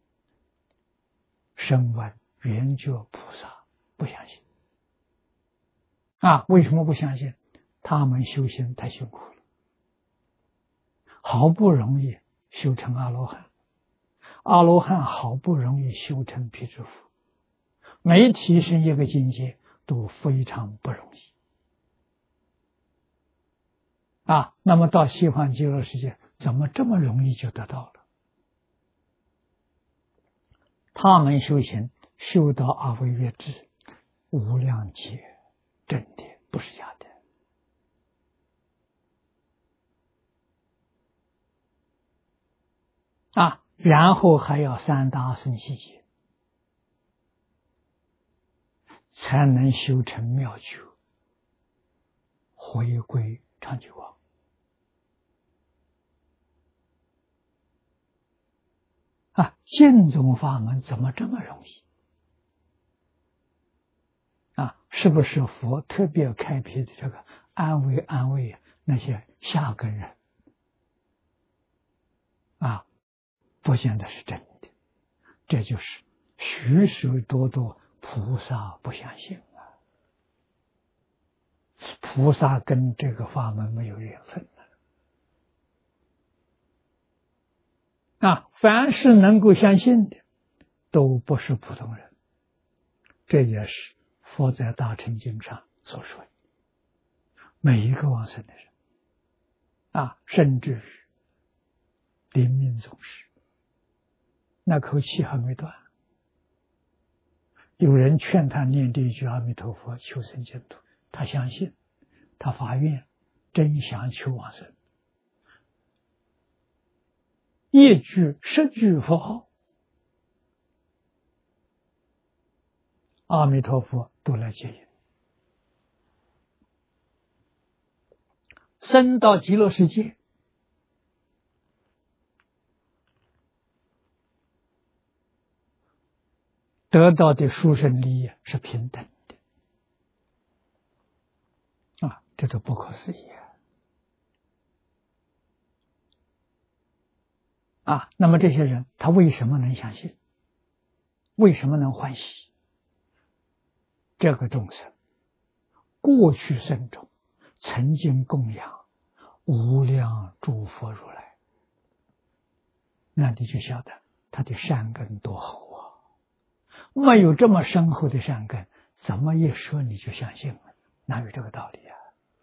声闻缘觉菩萨不相信。啊，为什么不相信？他们修行太辛苦了，好不容易修成阿罗汉，阿罗汉好不容易修成辟支佛，每提升一个境界都非常不容易。啊，那么到西方极乐世界怎么这么容易就得到了？他们修行修到阿惟越致，无量劫，真的不是假的。啊，然后还要三大圣悉劫，才能修成妙觉，回归常寂光。啊，净宗法门怎么这么容易？啊，是不是佛特别开辟的这个安慰安慰那些下根人？啊，不见得是真的，这就是许许多多菩萨不相信啊，菩萨跟这个法门没有缘分啊，凡是能够相信的，都不是普通人。这也是佛在大乘经上所说的，每一个往生的人啊，甚至于临命终时，那口气还没断，有人劝他念这一句阿弥陀佛求生净土，他相信，他发愿真想求往生，一句十句佛号，阿弥陀佛都来接引，生到极乐世界， 得到的殊胜利益是平等的啊，这都不可思议啊！啊，那么这些人他为什么能相信？为什么能欢喜？这个众生过去生中曾经供养无量诸佛如来，那你就晓得他的善根多好啊！没有这么深厚的善根，怎么一说你就相信了？哪有这个道理啊？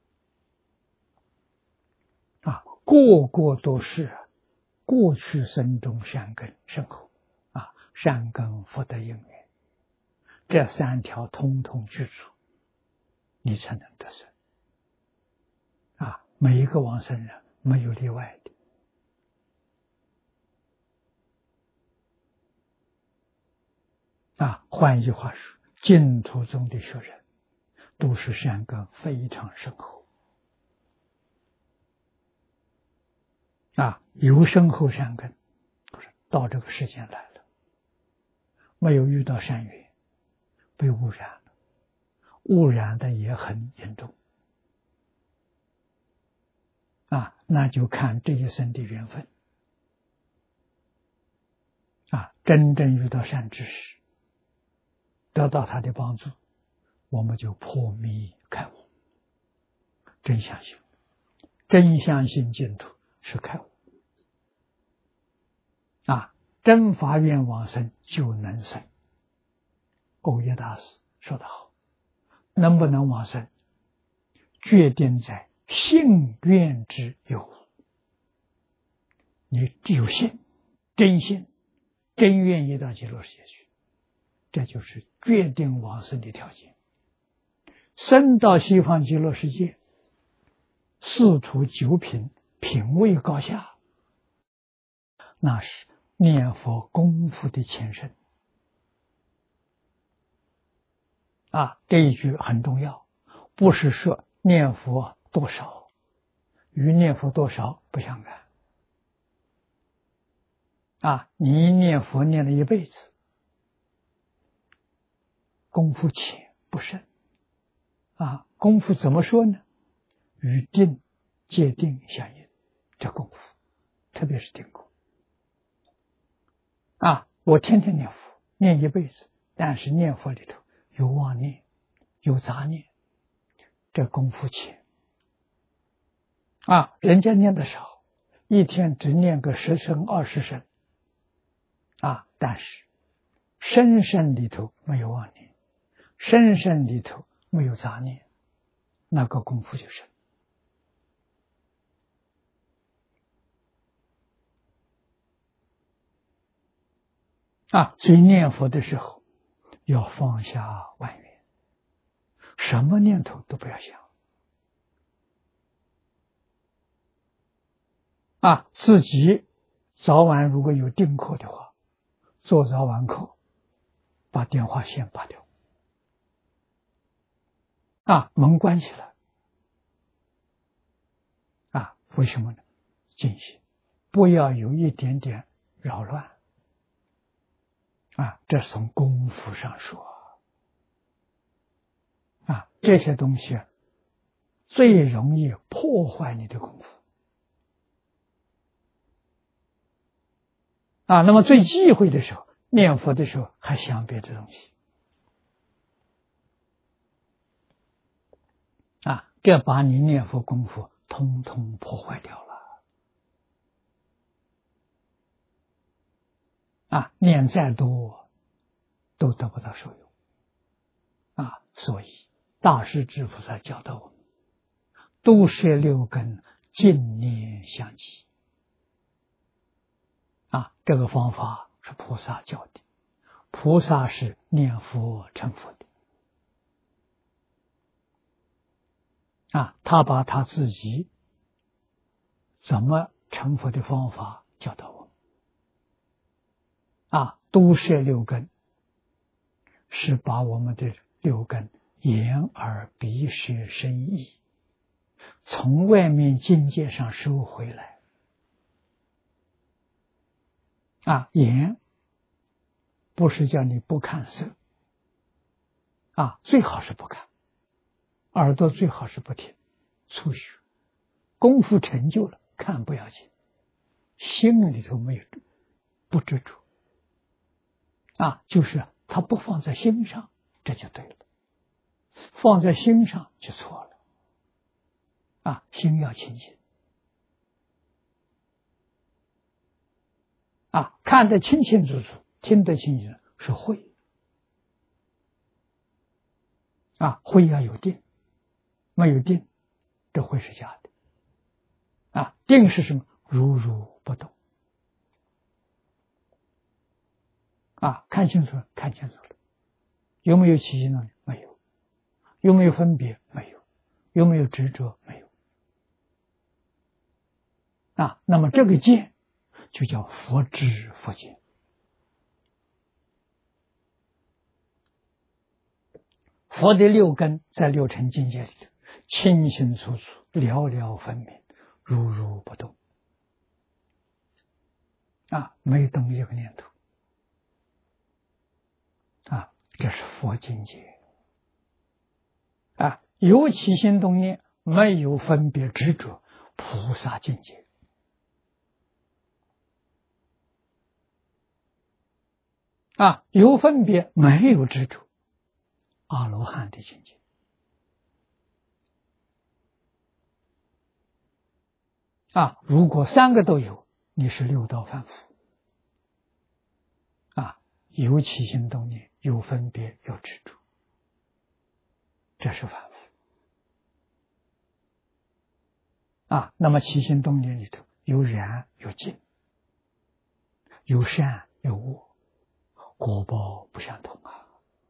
啊，个个都是过去生中善根深厚啊，善根福德因缘，这三条通通具足，你才能得生啊！每一个往生人没有例外的。啊，换一句话说，净土中的学人都是善根非常深厚啊，有深厚善根，到这个世间来了，没有遇到善缘，被污染了，污染的也很严重啊，那就看这一生的缘分啊，真正遇到善知识，得到他的帮助，我们就破迷开悟，真相信，真相信净土是开悟啊，真法愿往生就能生。欧耶大师说得好，能不能往生，决定在信愿之有。你只有信，真信，真愿意到极乐世界去，这就是决定往生的条件。生到西方极乐世界，四图九品，品位高下，那是念佛功夫的前身啊！这一句很重要，不是说念佛多少，与念佛多少不相干啊！你一念佛念了一辈子，功夫浅不深啊！功夫怎么说呢？与定戒定相应，这功夫特别是定功啊！我天天念佛，念一辈子，但是念佛里头有妄念，有杂念，这功夫浅啊！人家念的少，一天只念个十声二十声啊，但是深深里头没有妄念，深深里头没有杂念，那个功夫就深啊！所以念佛的时候要放下万缘，什么念头都不要想啊！自己早晚如果有定课的话，做早晚课，把电话线拔掉啊，门关起来啊！为什么呢？静心，不要有一点点扰乱啊！这是从功夫上说啊，这些东西最容易破坏你的功夫啊。那么最忌讳的时候，念佛的时候还想别的东西啊，这把你念佛功夫通通破坏掉了啊！念再多都得不到受用啊！所以大势至菩萨教导我们，都摄六根，净念相继啊！这个方法是菩萨教的，菩萨是念佛成佛的啊！他把他自己怎么成佛的方法教导我们啊！都摄六根是把我们的六根眼耳鼻舌身意从外面境界上收回来啊！眼不是叫你不看色啊，最好是不看，耳朵最好是不听，粗学，功夫成就了，看不要紧，心里头没有不执着啊，就是他不放在心上，这就对了，放在心上就错了啊，心要清净啊，看得清清楚楚，听得清清楚楚是慧啊，慧要有定，没有定，这慧是假的啊，定是什么？如如不动啊，看清楚了，看清楚了，有没有起心动念？没有。有没有分别？没有。有没有执着？没有。啊，那么这个见就叫佛知佛见。佛的六根在六尘境界里头清清楚楚，了了分明，如如不动啊，没动一个念头啊，这是佛境界啊，有起心动念，没有分别执着，菩萨境界啊，有分别没有执着，阿罗汉的境界啊，如果三个都有，你是六道凡夫啊，有起心动念，有分别，有执着，这是凡夫啊。那么起心动念里头有染有净，有善有恶，果报不相同啊。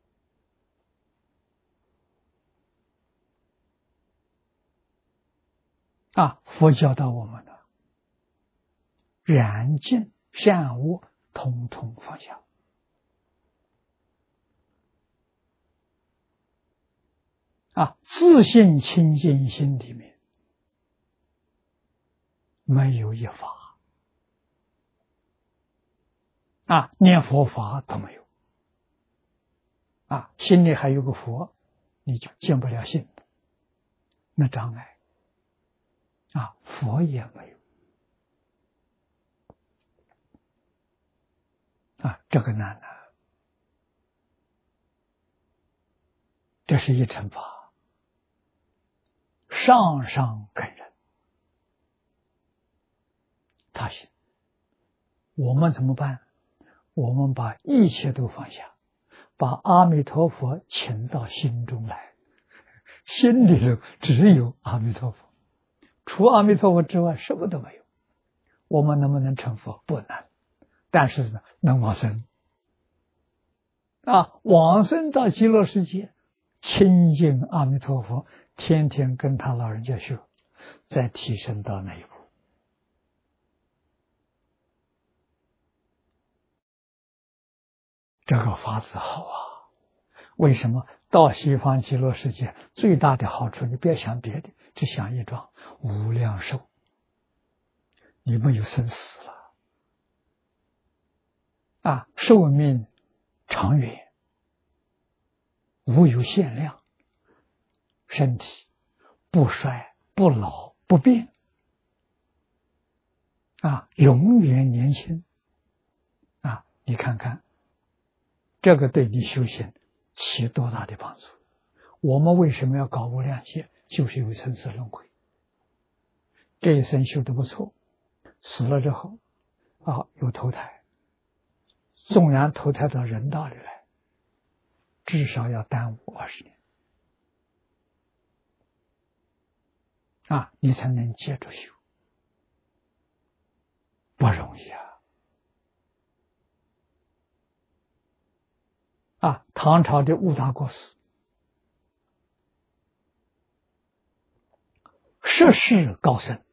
啊，佛教导我们的染净善恶统统放下啊，自信清净心里面没有一法啊，念佛法都没有啊，心里还有个佛，你就见不了性，那障碍啊，佛也没有啊，这个难呐，这是一乘法，上上肯人，他行，我们怎么办？我们把一切都放下，把阿弥陀佛请到心中来，心里头只有阿弥陀佛，除阿弥陀佛之外什么都没有。我们能不能成佛？不能，但是呢，能往生啊！往生到极乐世界，亲近阿弥陀佛，天天跟他老人家学，再提升到那一步。这个法子好啊！为什么到西方极乐世界最大的好处？你别想别的，只想一桩无量寿，你没有生死了啊，寿命长远，无有限量，身体不衰不老不变啊，永远年轻啊！你看看这个对你修行起多大的帮助？我们为什么要搞无量劫？就是因为生死轮回。这一生修得不错，死了之后啊，有投胎，纵然投胎到人道里来，至少要耽误二十年啊，你才能接着修，不容易啊！啊，唐朝的悟达国师，涉世高僧，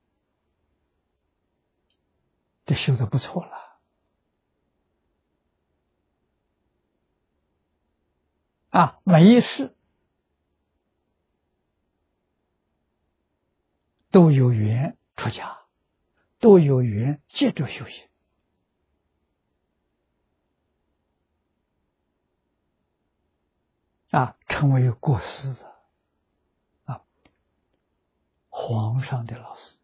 这修得不错了啊！每一世都有缘出家，都有缘接着修行啊，成为过世的啊，皇上的老师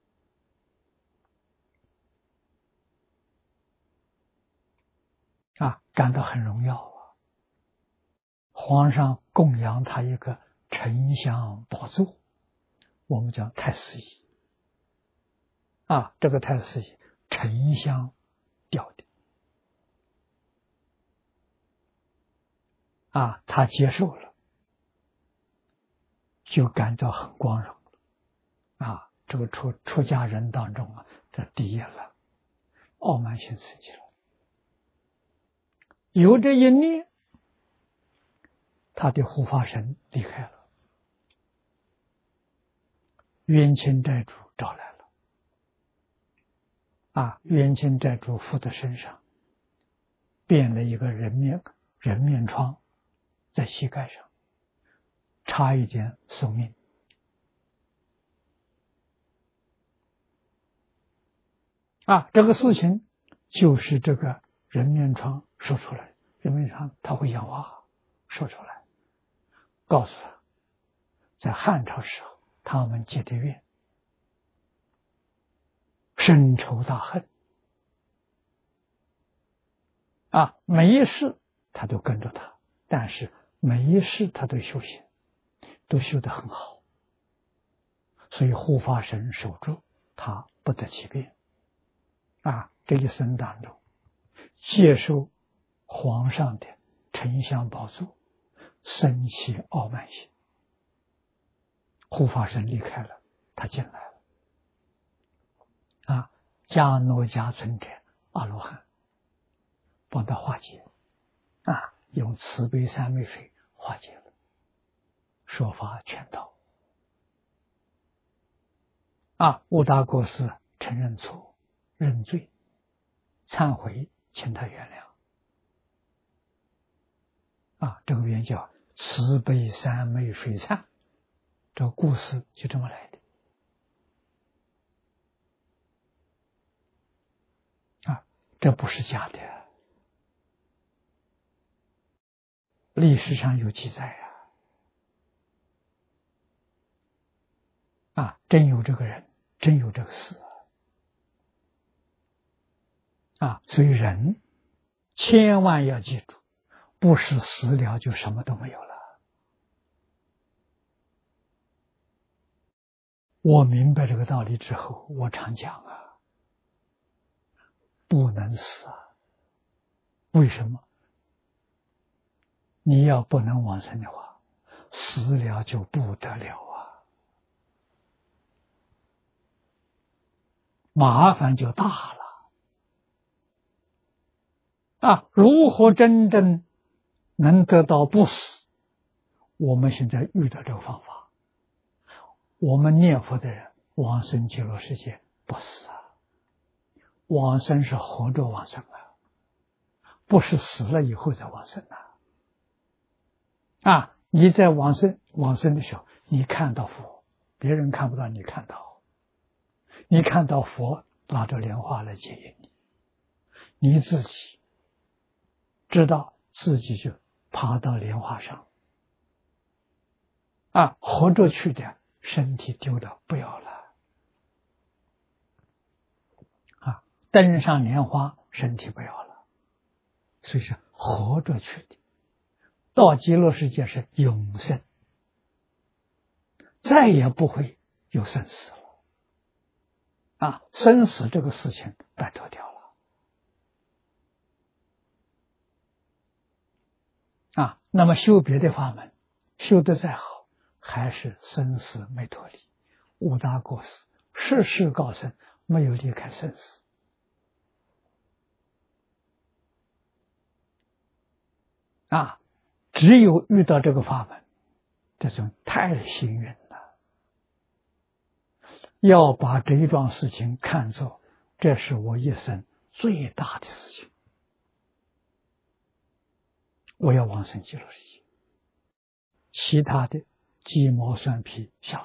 啊，感到很荣耀啊。皇上供养他一个沉香宝座，我们叫太师椅啊，这个太师椅沉香吊的啊，他接受了，就感到很光荣啊。这个出出家人当中啊，这第一了，傲慢心升起了，有这一念，他的护法神离开了，冤亲债主找来了啊，冤亲债主附在身上，变了一个人面人面疮在膝盖上，差一点送命啊！这个事情就是这个人面疮说出来，人面疮它会氧化，说出来，告诉他，在汉朝时候他们结的怨，深仇大恨啊，每一世他都跟着他，但是每一世他都修行，都修得很好，所以护法神守住他，不得其变啊。这一生当中接受皇上的沉香宝座，生起傲慢心，护法神离开了，他进来了啊。迦诺迦尊者阿罗汉帮他化解啊，用慈悲三昧水化解了，说法全道啊。悟达国师承认错误，认罪，忏悔，请他原谅啊。这个原叫慈悲三昧水忏，这个故事就这么来的啊，这不是假的，历史上有记载啊，啊，真有这个人，真有这个事啊。所以人千万要记住，不是死了就什么都没有了。我明白这个道理之后，我常讲啊，不能死啊。为什么？你要不能往生的话，死了就不得了啊，麻烦就大了啊！如何真正能得到不死？我们现在遇到这个方法，我们念佛的人往生极乐世界不死啊，往生是活着往生啊，不是死了以后再往生啊。啊，你在往生往生的时候，你看到佛，别人看不到，你看到，你看到佛拿着莲花来接引你，你自己知道自己就爬到莲花上啊，活着去的身体丢了不要了啊，登上莲花身体不要了，所以是活着去的。到极乐世界是永生，再也不会有生死了啊！生死这个事情摆脱掉了啊。那么修别的法门，修得再好，还是生死没脱离。悟达国师世世高僧，没有离开生死啊。只有遇到这个法门，这种太幸运了。要把这一桩事情看作，这是我一生最大的事情。我要往生极乐世界，其他的鸡毛蒜皮小事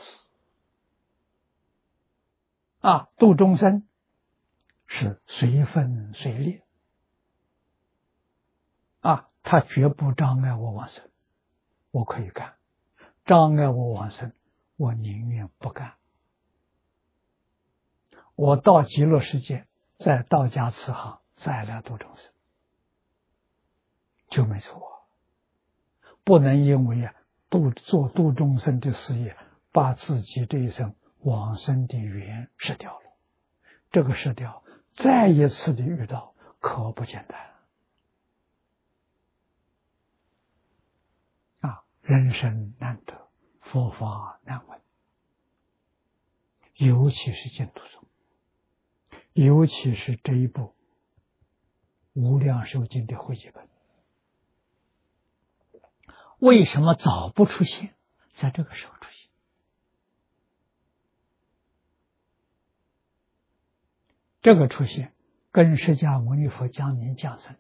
啊，度众生是随分随列啊，他绝不障碍我往生我可以干，障碍我往生，我宁愿不干。我到极乐世界，在道家慈航再来度众生，就没错。不能因为啊度做度众生的事业，把自己这一生往生的缘失掉了。这个失掉，再一次的遇到，可不简单啊！人生难得，佛法难闻，尤其是净土宗，尤其是这一部《无量寿经》的汇集本，为什么早不出现，在这个时候出现？这个出现跟释迦牟尼佛降临降生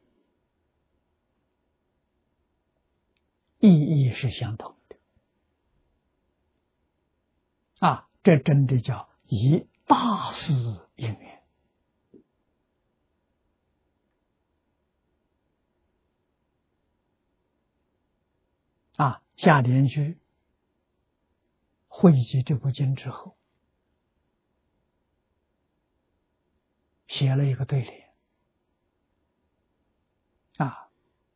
意义是相同的啊！这真的叫以大事因缘啊！夏莲居汇集这部经之后，写了一个对联啊，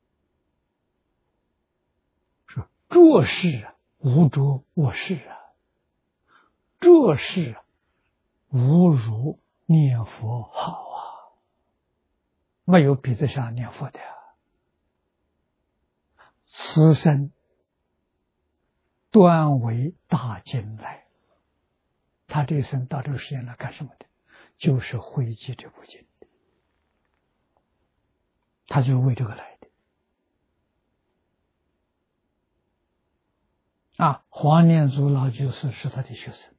说这事无着我事啊，这事无如念佛好啊，没有比得上念佛的啊。此生端为大经来，他这一生到这个世界来干什么的？就是汇集这部经，他就是为这个来的啊！黄念祖老居士是他的学生，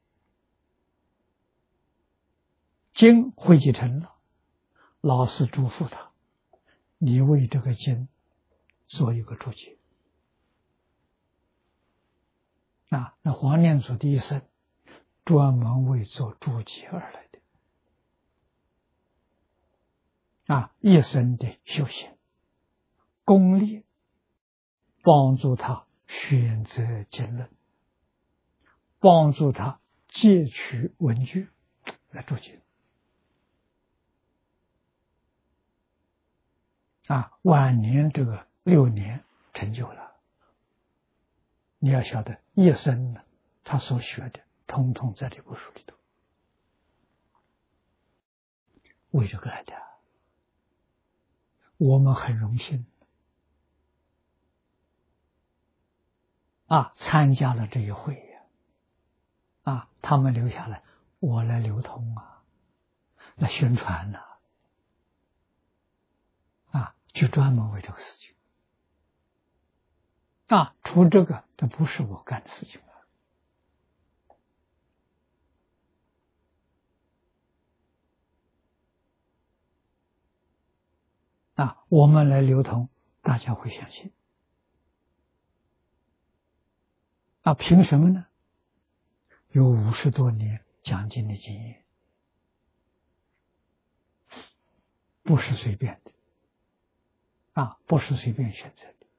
经汇集成了，老师嘱咐他，你为这个经做一个注解啊！那黄念祖的一生专门为做注解而来的啊！一生的修行功力，帮助他选择经论，帮助他截取文句来注解啊！晚年这个六年成就了。你要晓得，一生呢，他所学的统统在这部书里头，为这个来的，我们很荣幸啊，参加了这一会呀，啊，他们留下来，我来流通啊，来宣传呐，啊，就专门为这个事情啊，除这个，这不是我干的事情啊。啊，我们来流通，大家会相信。啊，凭什么呢？有五十多年讲经的经验，不是随便的，啊，不是随便选择的，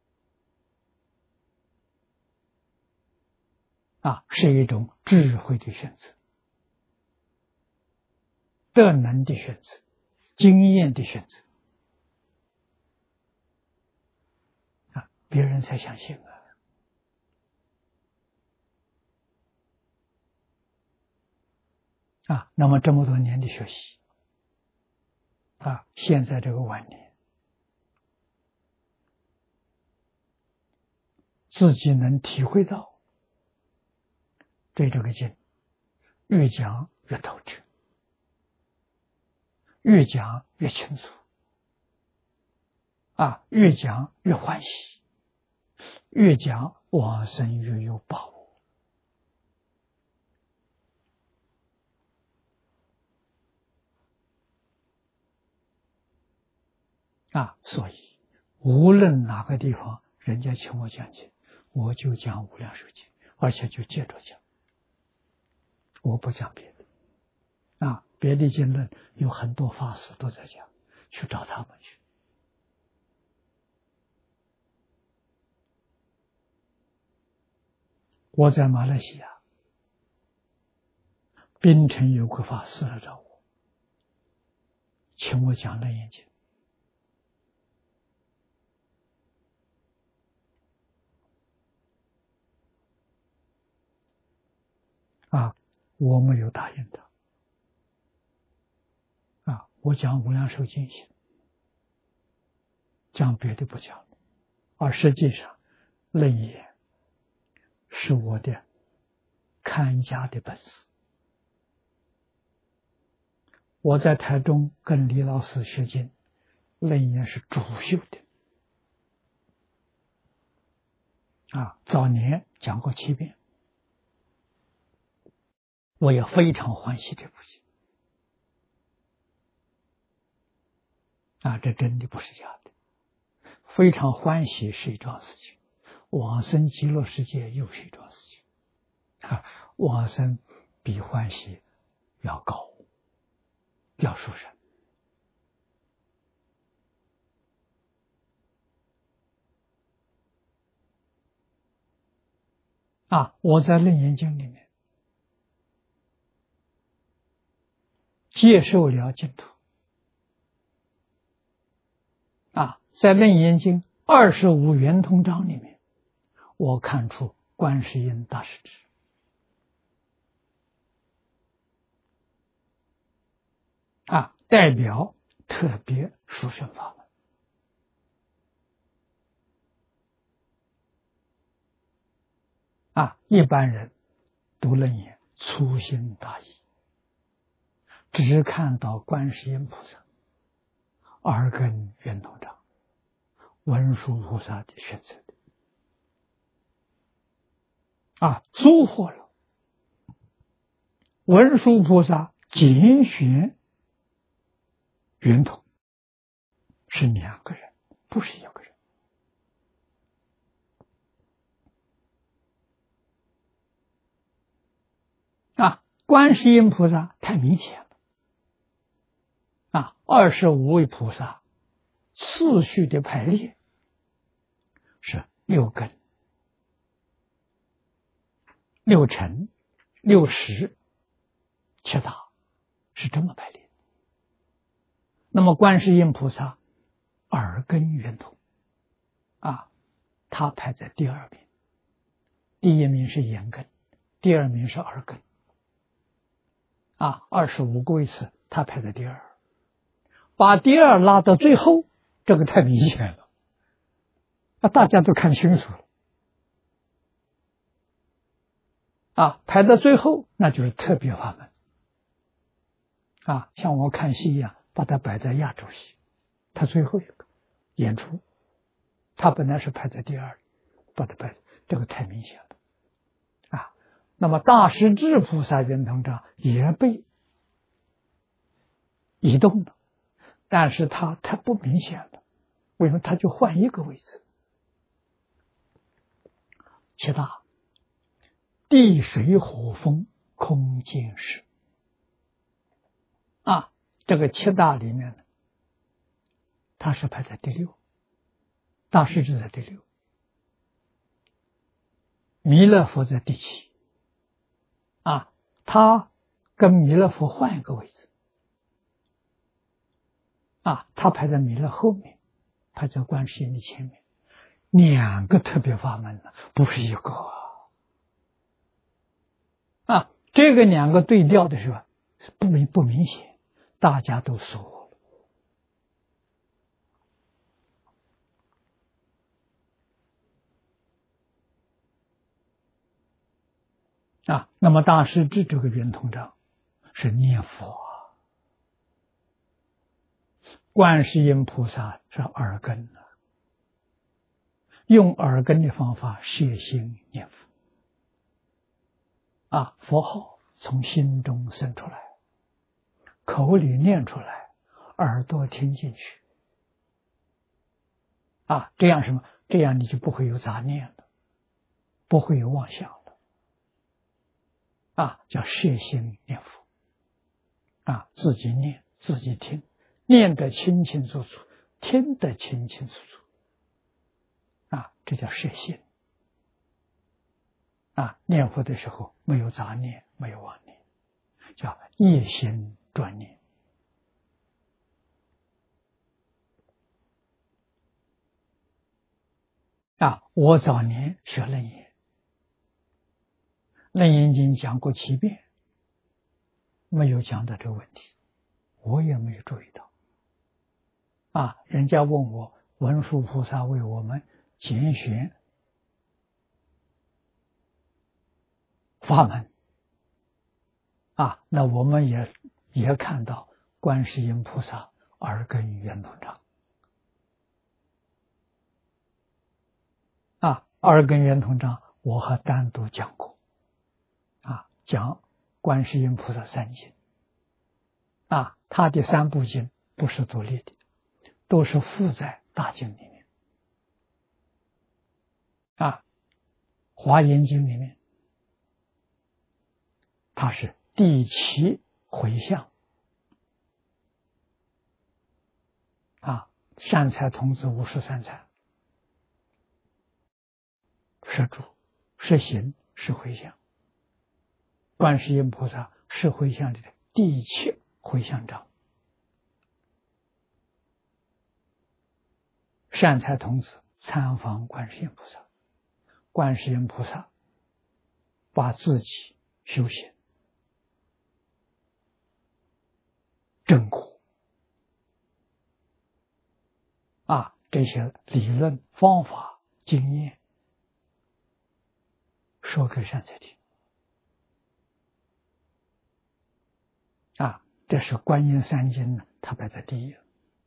啊，是一种智慧的选择，德能的选择，经验的选择，啊，别人才相信啊。啊，那么这么多年的学习，啊，现在这个晚年，自己能体会到，对这个经越讲越透彻，越讲越清楚，啊，越讲越欢喜，越讲往生越有把握。啊，所以无论哪个地方人家请我讲经，我就讲无量寿经，而且就接着讲，我不讲别的。啊，别的经论有很多法师都在讲，去找他们去。 我在马来西亚，槟城有个法师来找我，请我讲《楞严经》。啊，我没有答应他。啊，我讲《无量寿经》行，讲别的不讲了。而实际上，楞严是我的看家的本事。我在台中跟李老师学经，楞严是主修的。啊，早年讲过七遍，我也非常欢喜这部经。啊，这真的不是假的，非常欢喜是一桩事情，往生极乐世界又是一桩事情。啊，往生比欢喜要高，要殊胜。啊，我在《楞严经》里面接受了净土。啊，在《楞严经》二十五圆通章里面，我看出观世音大势至。啊，代表特别殊胜法门。啊，一般人读楞严粗心大意，只看到观世音菩萨、耳根圆通章、文殊菩萨的选择的，啊，疏忽了文殊菩萨拣选圆通是两个人，不是一个人。啊，观世音菩萨太明显了。啊，二十五位菩萨次序的排列是六根、六尘、六识、七大，是这么排列。那么观世音菩萨耳根圆通，啊，他排在第二名，第一名是眼根，第二名是耳根。啊，二十五个位次，他排在第二，把第二拉到最后，这个太明显了，啊，大家都看清楚了。啊，排到最后，那就是特别法门。啊，像我看戏一样，把它摆在压轴戏，他最后一个演出，他本来是排在第二，把它摆，这个太明显了。啊，那么大势至菩萨圆通章也被移动了，但是它太不明显了，为什么？他就换一个位置。七大地水火风空见识。啊，这个七大里面呢，它是排在第六，大势至在第六，弥勒佛在第七。啊，他跟弥勒佛换一个位置。啊，他排在弥勒后面，排在观世音的前面，两个特别法门呢，不是一个。啊，这个两个对调的时候不明不明显，大家都说了。啊，那么大势至这个圆通章是念佛，观世音菩萨是耳根的，用耳根的方法摄心念佛。啊，佛号从心中生出来，口里念出来，耳朵听进去。啊，这样什么？这样你就不会有杂念了，不会有妄想了。啊，叫摄心念佛。啊，自己念，自己听，念得清清楚楚，听得清清楚楚。啊，这叫摄心。 啊，念佛的时候没有杂念，没有妄念，叫一心专念。啊，我早年学楞严，楞严经讲过七遍，没有讲到这个问题，我也没有注意到。啊，人家问我文殊菩萨为我们拣选法门，啊，那我们也也看到观世音菩萨耳根圆通章。啊，耳根圆通章我还单独讲过，啊，讲观世音菩萨三经，啊，他的三部经不是独立的，都是附在大经里面。啊，华严经里面，它是第七回向，啊，善财童子五十三参，是主，是行，是回向。观世音菩萨是回向里的第七回向章。善财童子参访观世音菩萨，观世音菩萨把自己修行正果，啊，这些理论方法经验说给善财听。啊，这是观音三经呢，它摆在第一。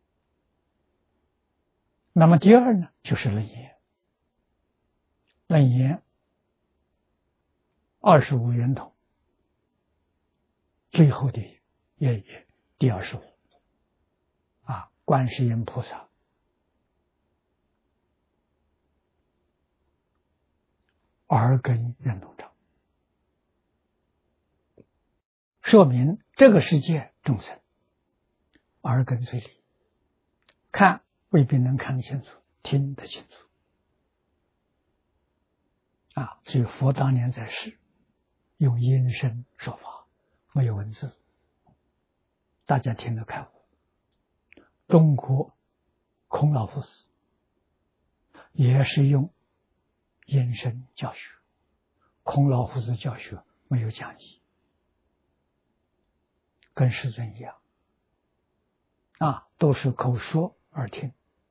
那么第二呢，就是楞严。楞严二十五圆通，最后的也也第二十五。啊，观世音菩萨耳根圆通章，说明这个世界众生耳根最利，看未必能看得清楚，听得清楚。啊，所以佛当年在世用音声说法，没有文字，大家听得开悟。中国孔老夫子也是用音声教学，孔老夫子教学没有讲义，跟师尊一样，啊，都是口说而听。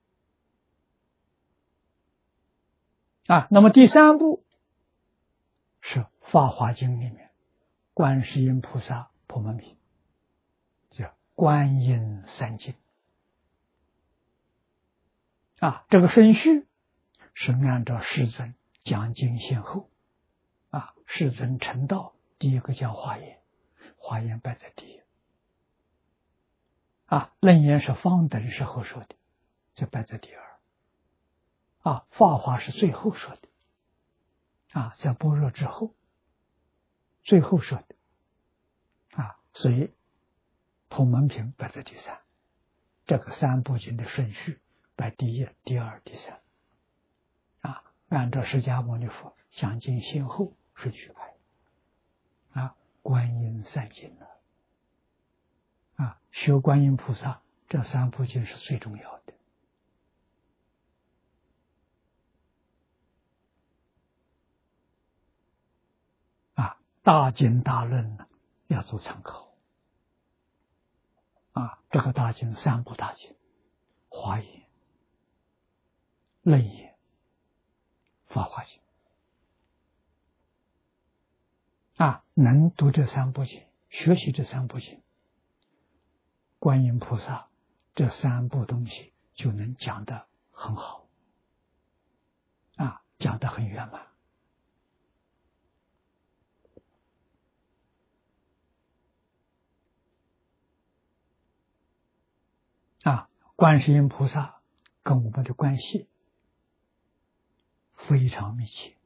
啊，那么第三部是《法华经》里面观世音菩萨普门品，叫观音三经。啊，这个顺序是按照世尊讲经先后。啊，世尊成道，第一个讲华严，华严摆在第一。啊，楞严是方等时候说的，就摆在第二。啊，法华是最后说的。啊，在般若之后，最后说的。啊，所以普门品摆在第三。这个三部经的顺序摆第一、第二、第三。啊，按照释迦牟尼佛讲经先后顺序排。啊，观音三经了。啊，学观音菩萨这三部经是最重要的。啊，大经大论呢要做参考。啊，这个大经三部大经，华严、楞严、法华经。啊，能读这三部经，学习这三部经，观音菩萨这三部东西就能讲得很好。啊，讲得很圆满。啊，观世音菩萨跟我们的关系非常密切。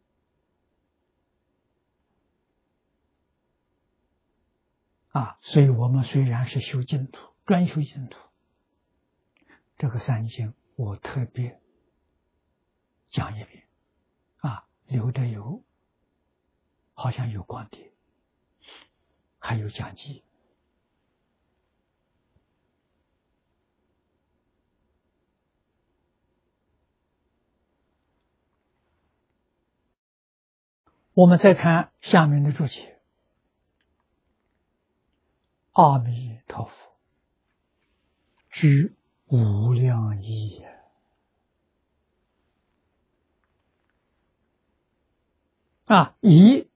啊，所以我们虽然是修净土，专修净土，这个三经我特别讲一遍。啊，留着有好像有光碟，还有讲记。我们再看下面的注解：阿弥陀佛，居无量义也。啊，以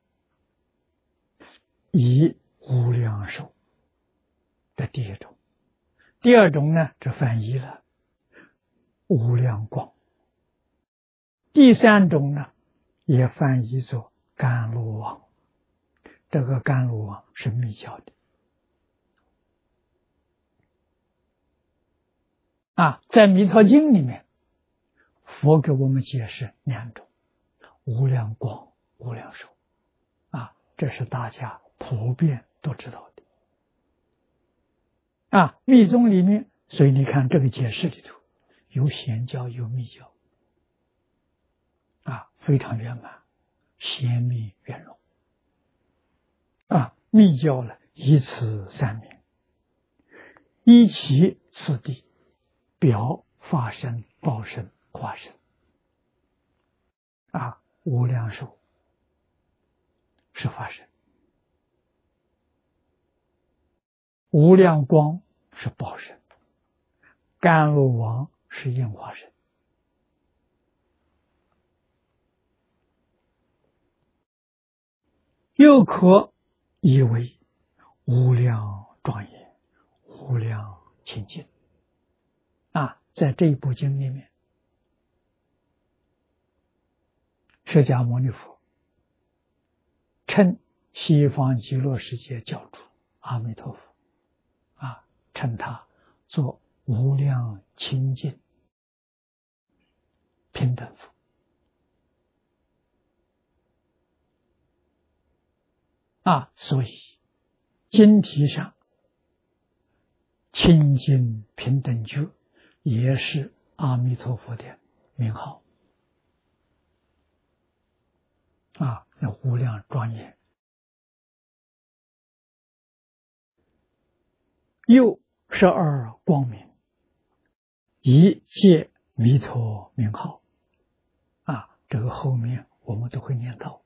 以无量寿的第一种，第二种呢，这翻译了无量光，第三种呢，也翻译作甘露王。这个甘露王是密教的啊，在弥陀经里面，佛给我们解释两种：无量光、无量寿。啊，这是大家普遍都知道的。啊，密宗里面，所以你看这个解释里头，有显教，有密教，啊，非常圆满，显密圆融。啊，密教呢，以此三名，依其次第，表法身、报身、化身。啊，无量寿是法身，无量光是报身，甘露王是应化身。又可以为无量庄严、无量清净。啊，在这一部经里面，释迦牟尼佛称西方极乐世界教主阿弥陀佛，啊，称他做无量清净平等佛。啊，所以经题上清净平等觉也是阿弥陀佛的名号。啊，那无量庄严，又十二光明，一切弥陀名号。啊，这个后面我们都会念到。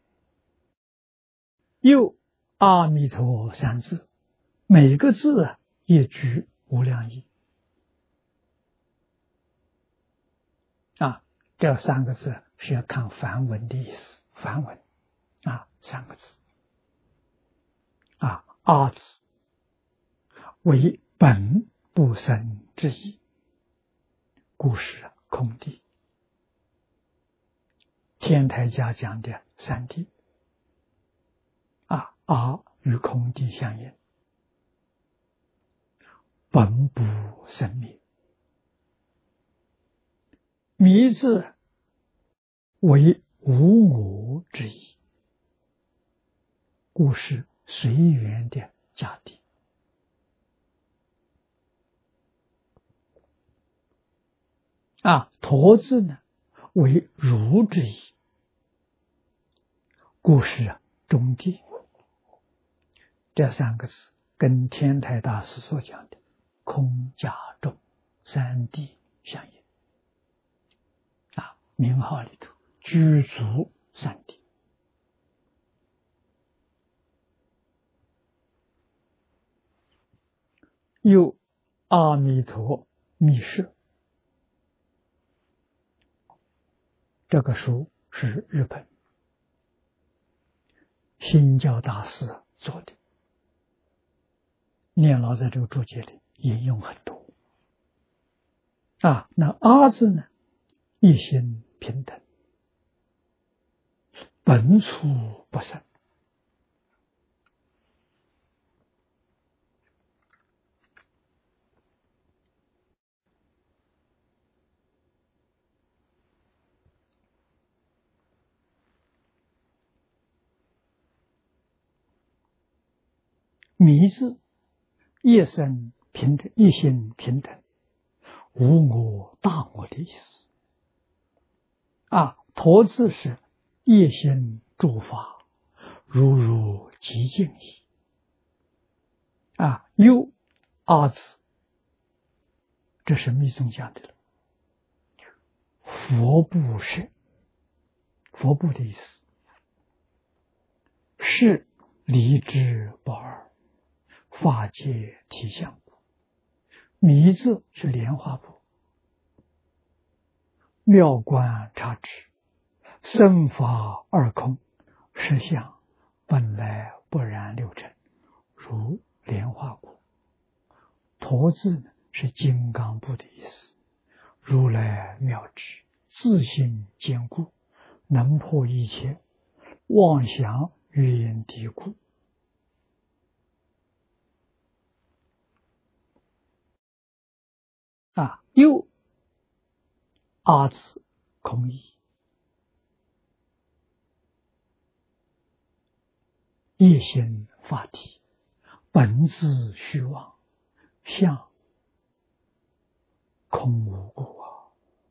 又阿弥陀三字，每个字啊一举无量义。啊，这三个字是要看梵文的意思，梵文啊，三个字。啊，阿字为本不生之意，故是空地。天台家讲的三谛。啊，阿与空地相应，本不生灭。弥字为无我之意，故是随缘的假谛。啊，陀字呢为如之意，故是中谛。这三个字跟天台大师所讲的空假中三谛相应。啊，名号里头具足三谛。又阿弥陀密摄，这个书是日本新教大师做的，念老在这个注解里引用很多。啊，那阿字呢，一心平等，本处不生。弥字一生平等，一心平等，无我大我的意思。啊，陀字是一心诸法， 如如极尽矣。啊，忧二字，这是密宗讲的了。佛不是，佛不的意思是离之不二，法界体相。迷字是莲花部，妙观察之，生法二空，实相本来不然六尘，如莲花故。陀字呢是金刚部的意思，如来妙智，自性坚固，能破一切，妄想远敌故。啊，又二字空义，业心法体，本自虚妄，相空无故啊！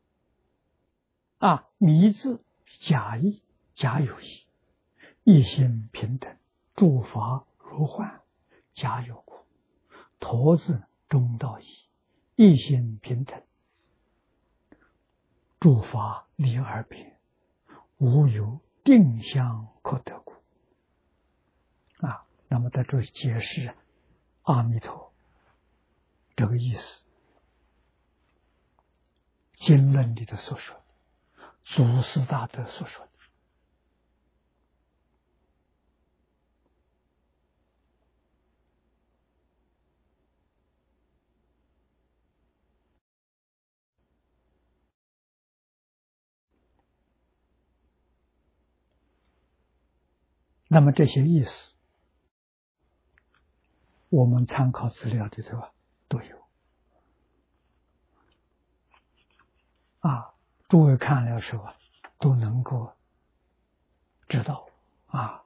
啊，迷字假意，假有意，一心平等，诸法如幻，假有故。陀字中道义，一心平等，诸法离而别，无有定相可得故。啊，那么在这里解释阿弥陀这个意思，经论里的所说，祖师大德所说的。那么这些意思，我们参考资料里头啊都有啊，诸位看了时候啊都能够知道啊。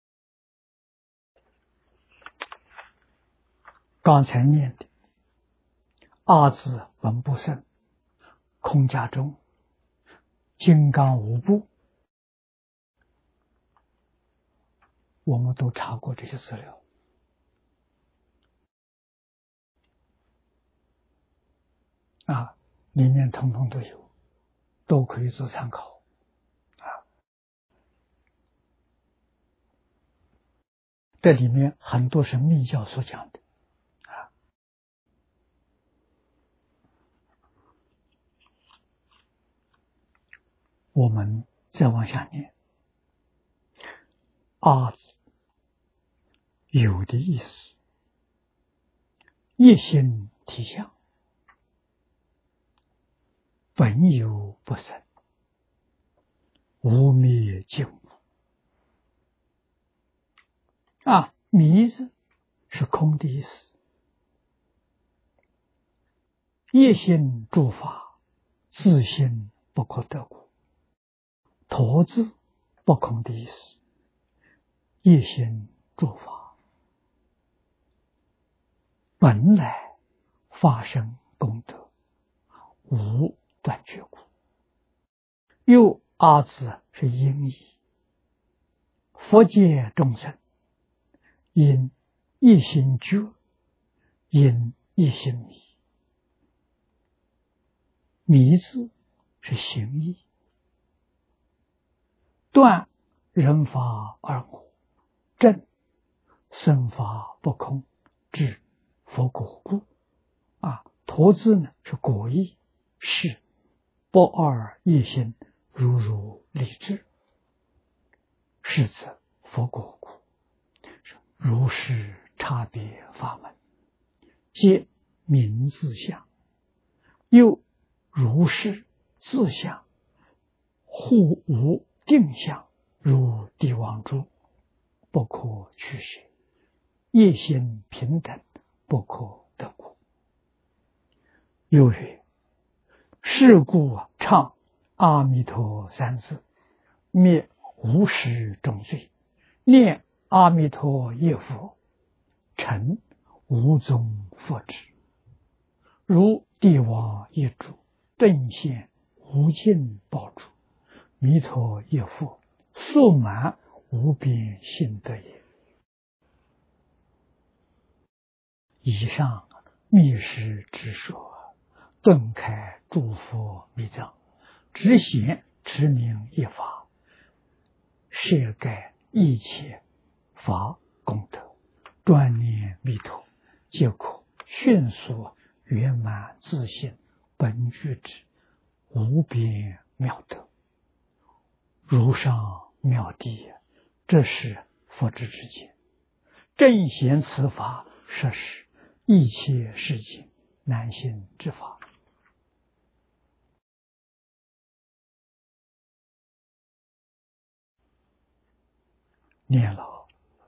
刚才念的二字本不生，空家中，金刚无部，我们都查过这些资料啊，里面统统都有，都可以做参考啊。这里面很多是密教所讲的啊。我们再往下念，二字有的意思，一心体相，本有不生，无灭尽无。啊，迷字是空的意思，一心诸法，自性不可得故。陀字不空的意思，一心诸法，本来发生功德，无断绝故。又二字是因义，佛界众生因一心觉，因一心迷。迷字是行义，断人法二我，正生法不空，至佛果故。啊，陀字呢是果义，是不二一心，如如理智，是则佛果故。如是差别法门，皆名自相，又如是自相，互无定相，如帝王珠，不可取舍，业心平等，不可得故。又曰：是故唱阿弥陀三字，灭无始重罪，念阿弥陀业佛，成无宗佛智，如帝王业主，顿现无尽宝珠，弥陀业佛，速满无边性德也。以上密师之说，顿开诸佛密藏，直显持名一法，摄盖一切法功德，专念弥陀，皆可迅速圆满自性本具之无边妙德，如上妙谛，这是佛之之见。正显此法，实是一切世界难行之法。念老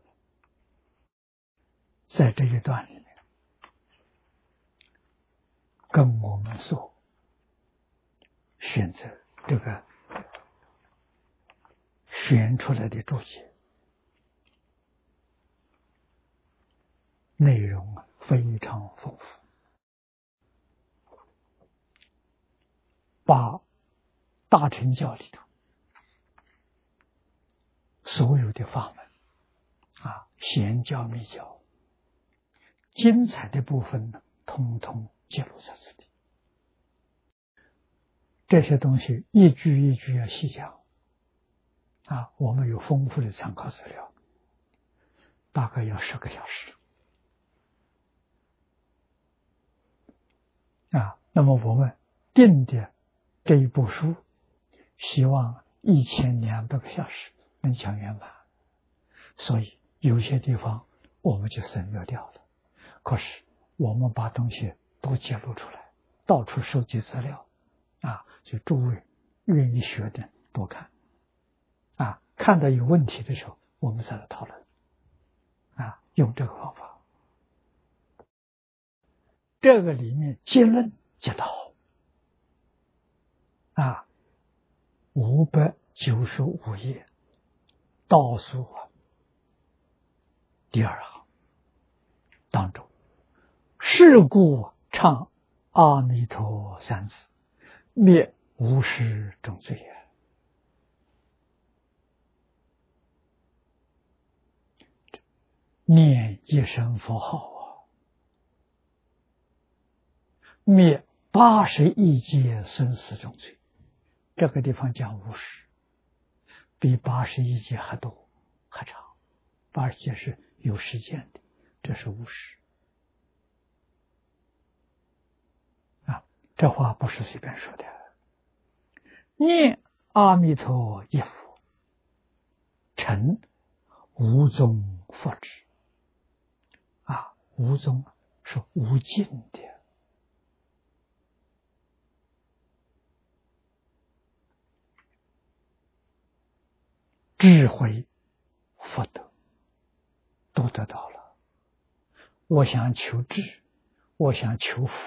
在这一段里面，跟我们说选择这个选出来的注解内容啊非常丰富，把大乘教里头所有的法门啊，显教密教精彩的部分呢，通通记录在这里。这些东西一句一句要细讲啊，我们有丰富的参考资料，大概要十个小时啊。那么我们定的这一部书，希望一千两百个小时能讲圆满，所以有些地方我们就省略掉了。可是我们把东西都揭露出来，到处收集资料啊，就诸位愿意学的多看啊，看到有问题的时候，我们再来讨论啊，用这个方法。这个里面结论接得好啊，五百九十五页倒数第二行当中，是故唱阿弥陀三字，灭无始种罪也。念一声佛号啊，灭八十一劫生死种罪。这个地方讲无始，比八十一劫还多还长。八十劫是有时间的，这是无始啊。这话不是随便说的。念阿弥陀一佛，成无宗佛智啊，无宗是无尽的，智慧福德都得到了。我想求智，我想求福，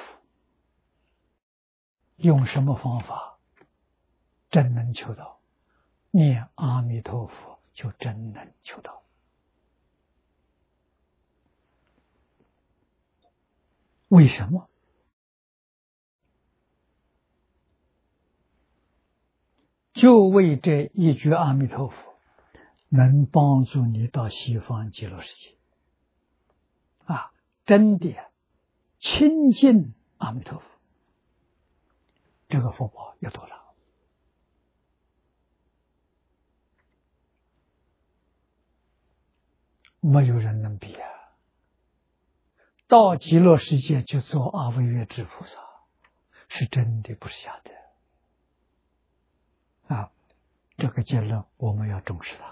用什么方法真能求到？念阿弥陀佛就真能求到。为什么？就为这一句阿弥陀佛能帮助你到西方极乐世界啊，真的亲近阿弥陀佛，这个福报有多大？没有人能比啊！到极乐世界就做阿惟越致菩萨，是真的，不是假的啊！这个结论我们要重视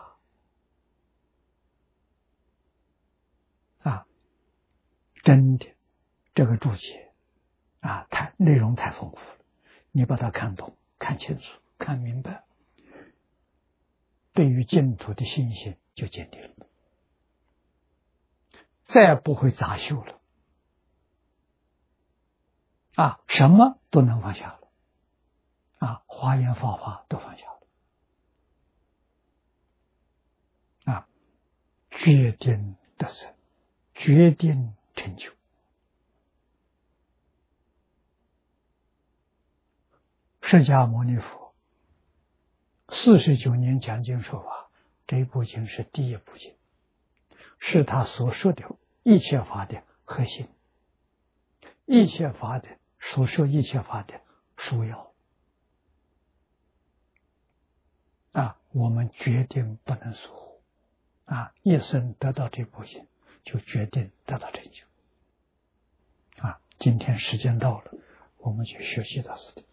它啊！真的，这个注解啊，太内容太丰富了，你把它看懂、看清楚、看明白，对于净土的信心就坚定了，再不会杂修了啊，什么都能放下了啊，华严法华都放下了啊，决定得胜，决定成就。释迦牟尼佛四十九年讲经说法， 这一部经是第一部经，是他所说的一切法的核心，一切法的所说一切法的枢要啊，我们决定不能疏忽啊！一生得到这部经，就决定得到成就啊！今天时间到了，我们去学习到此地。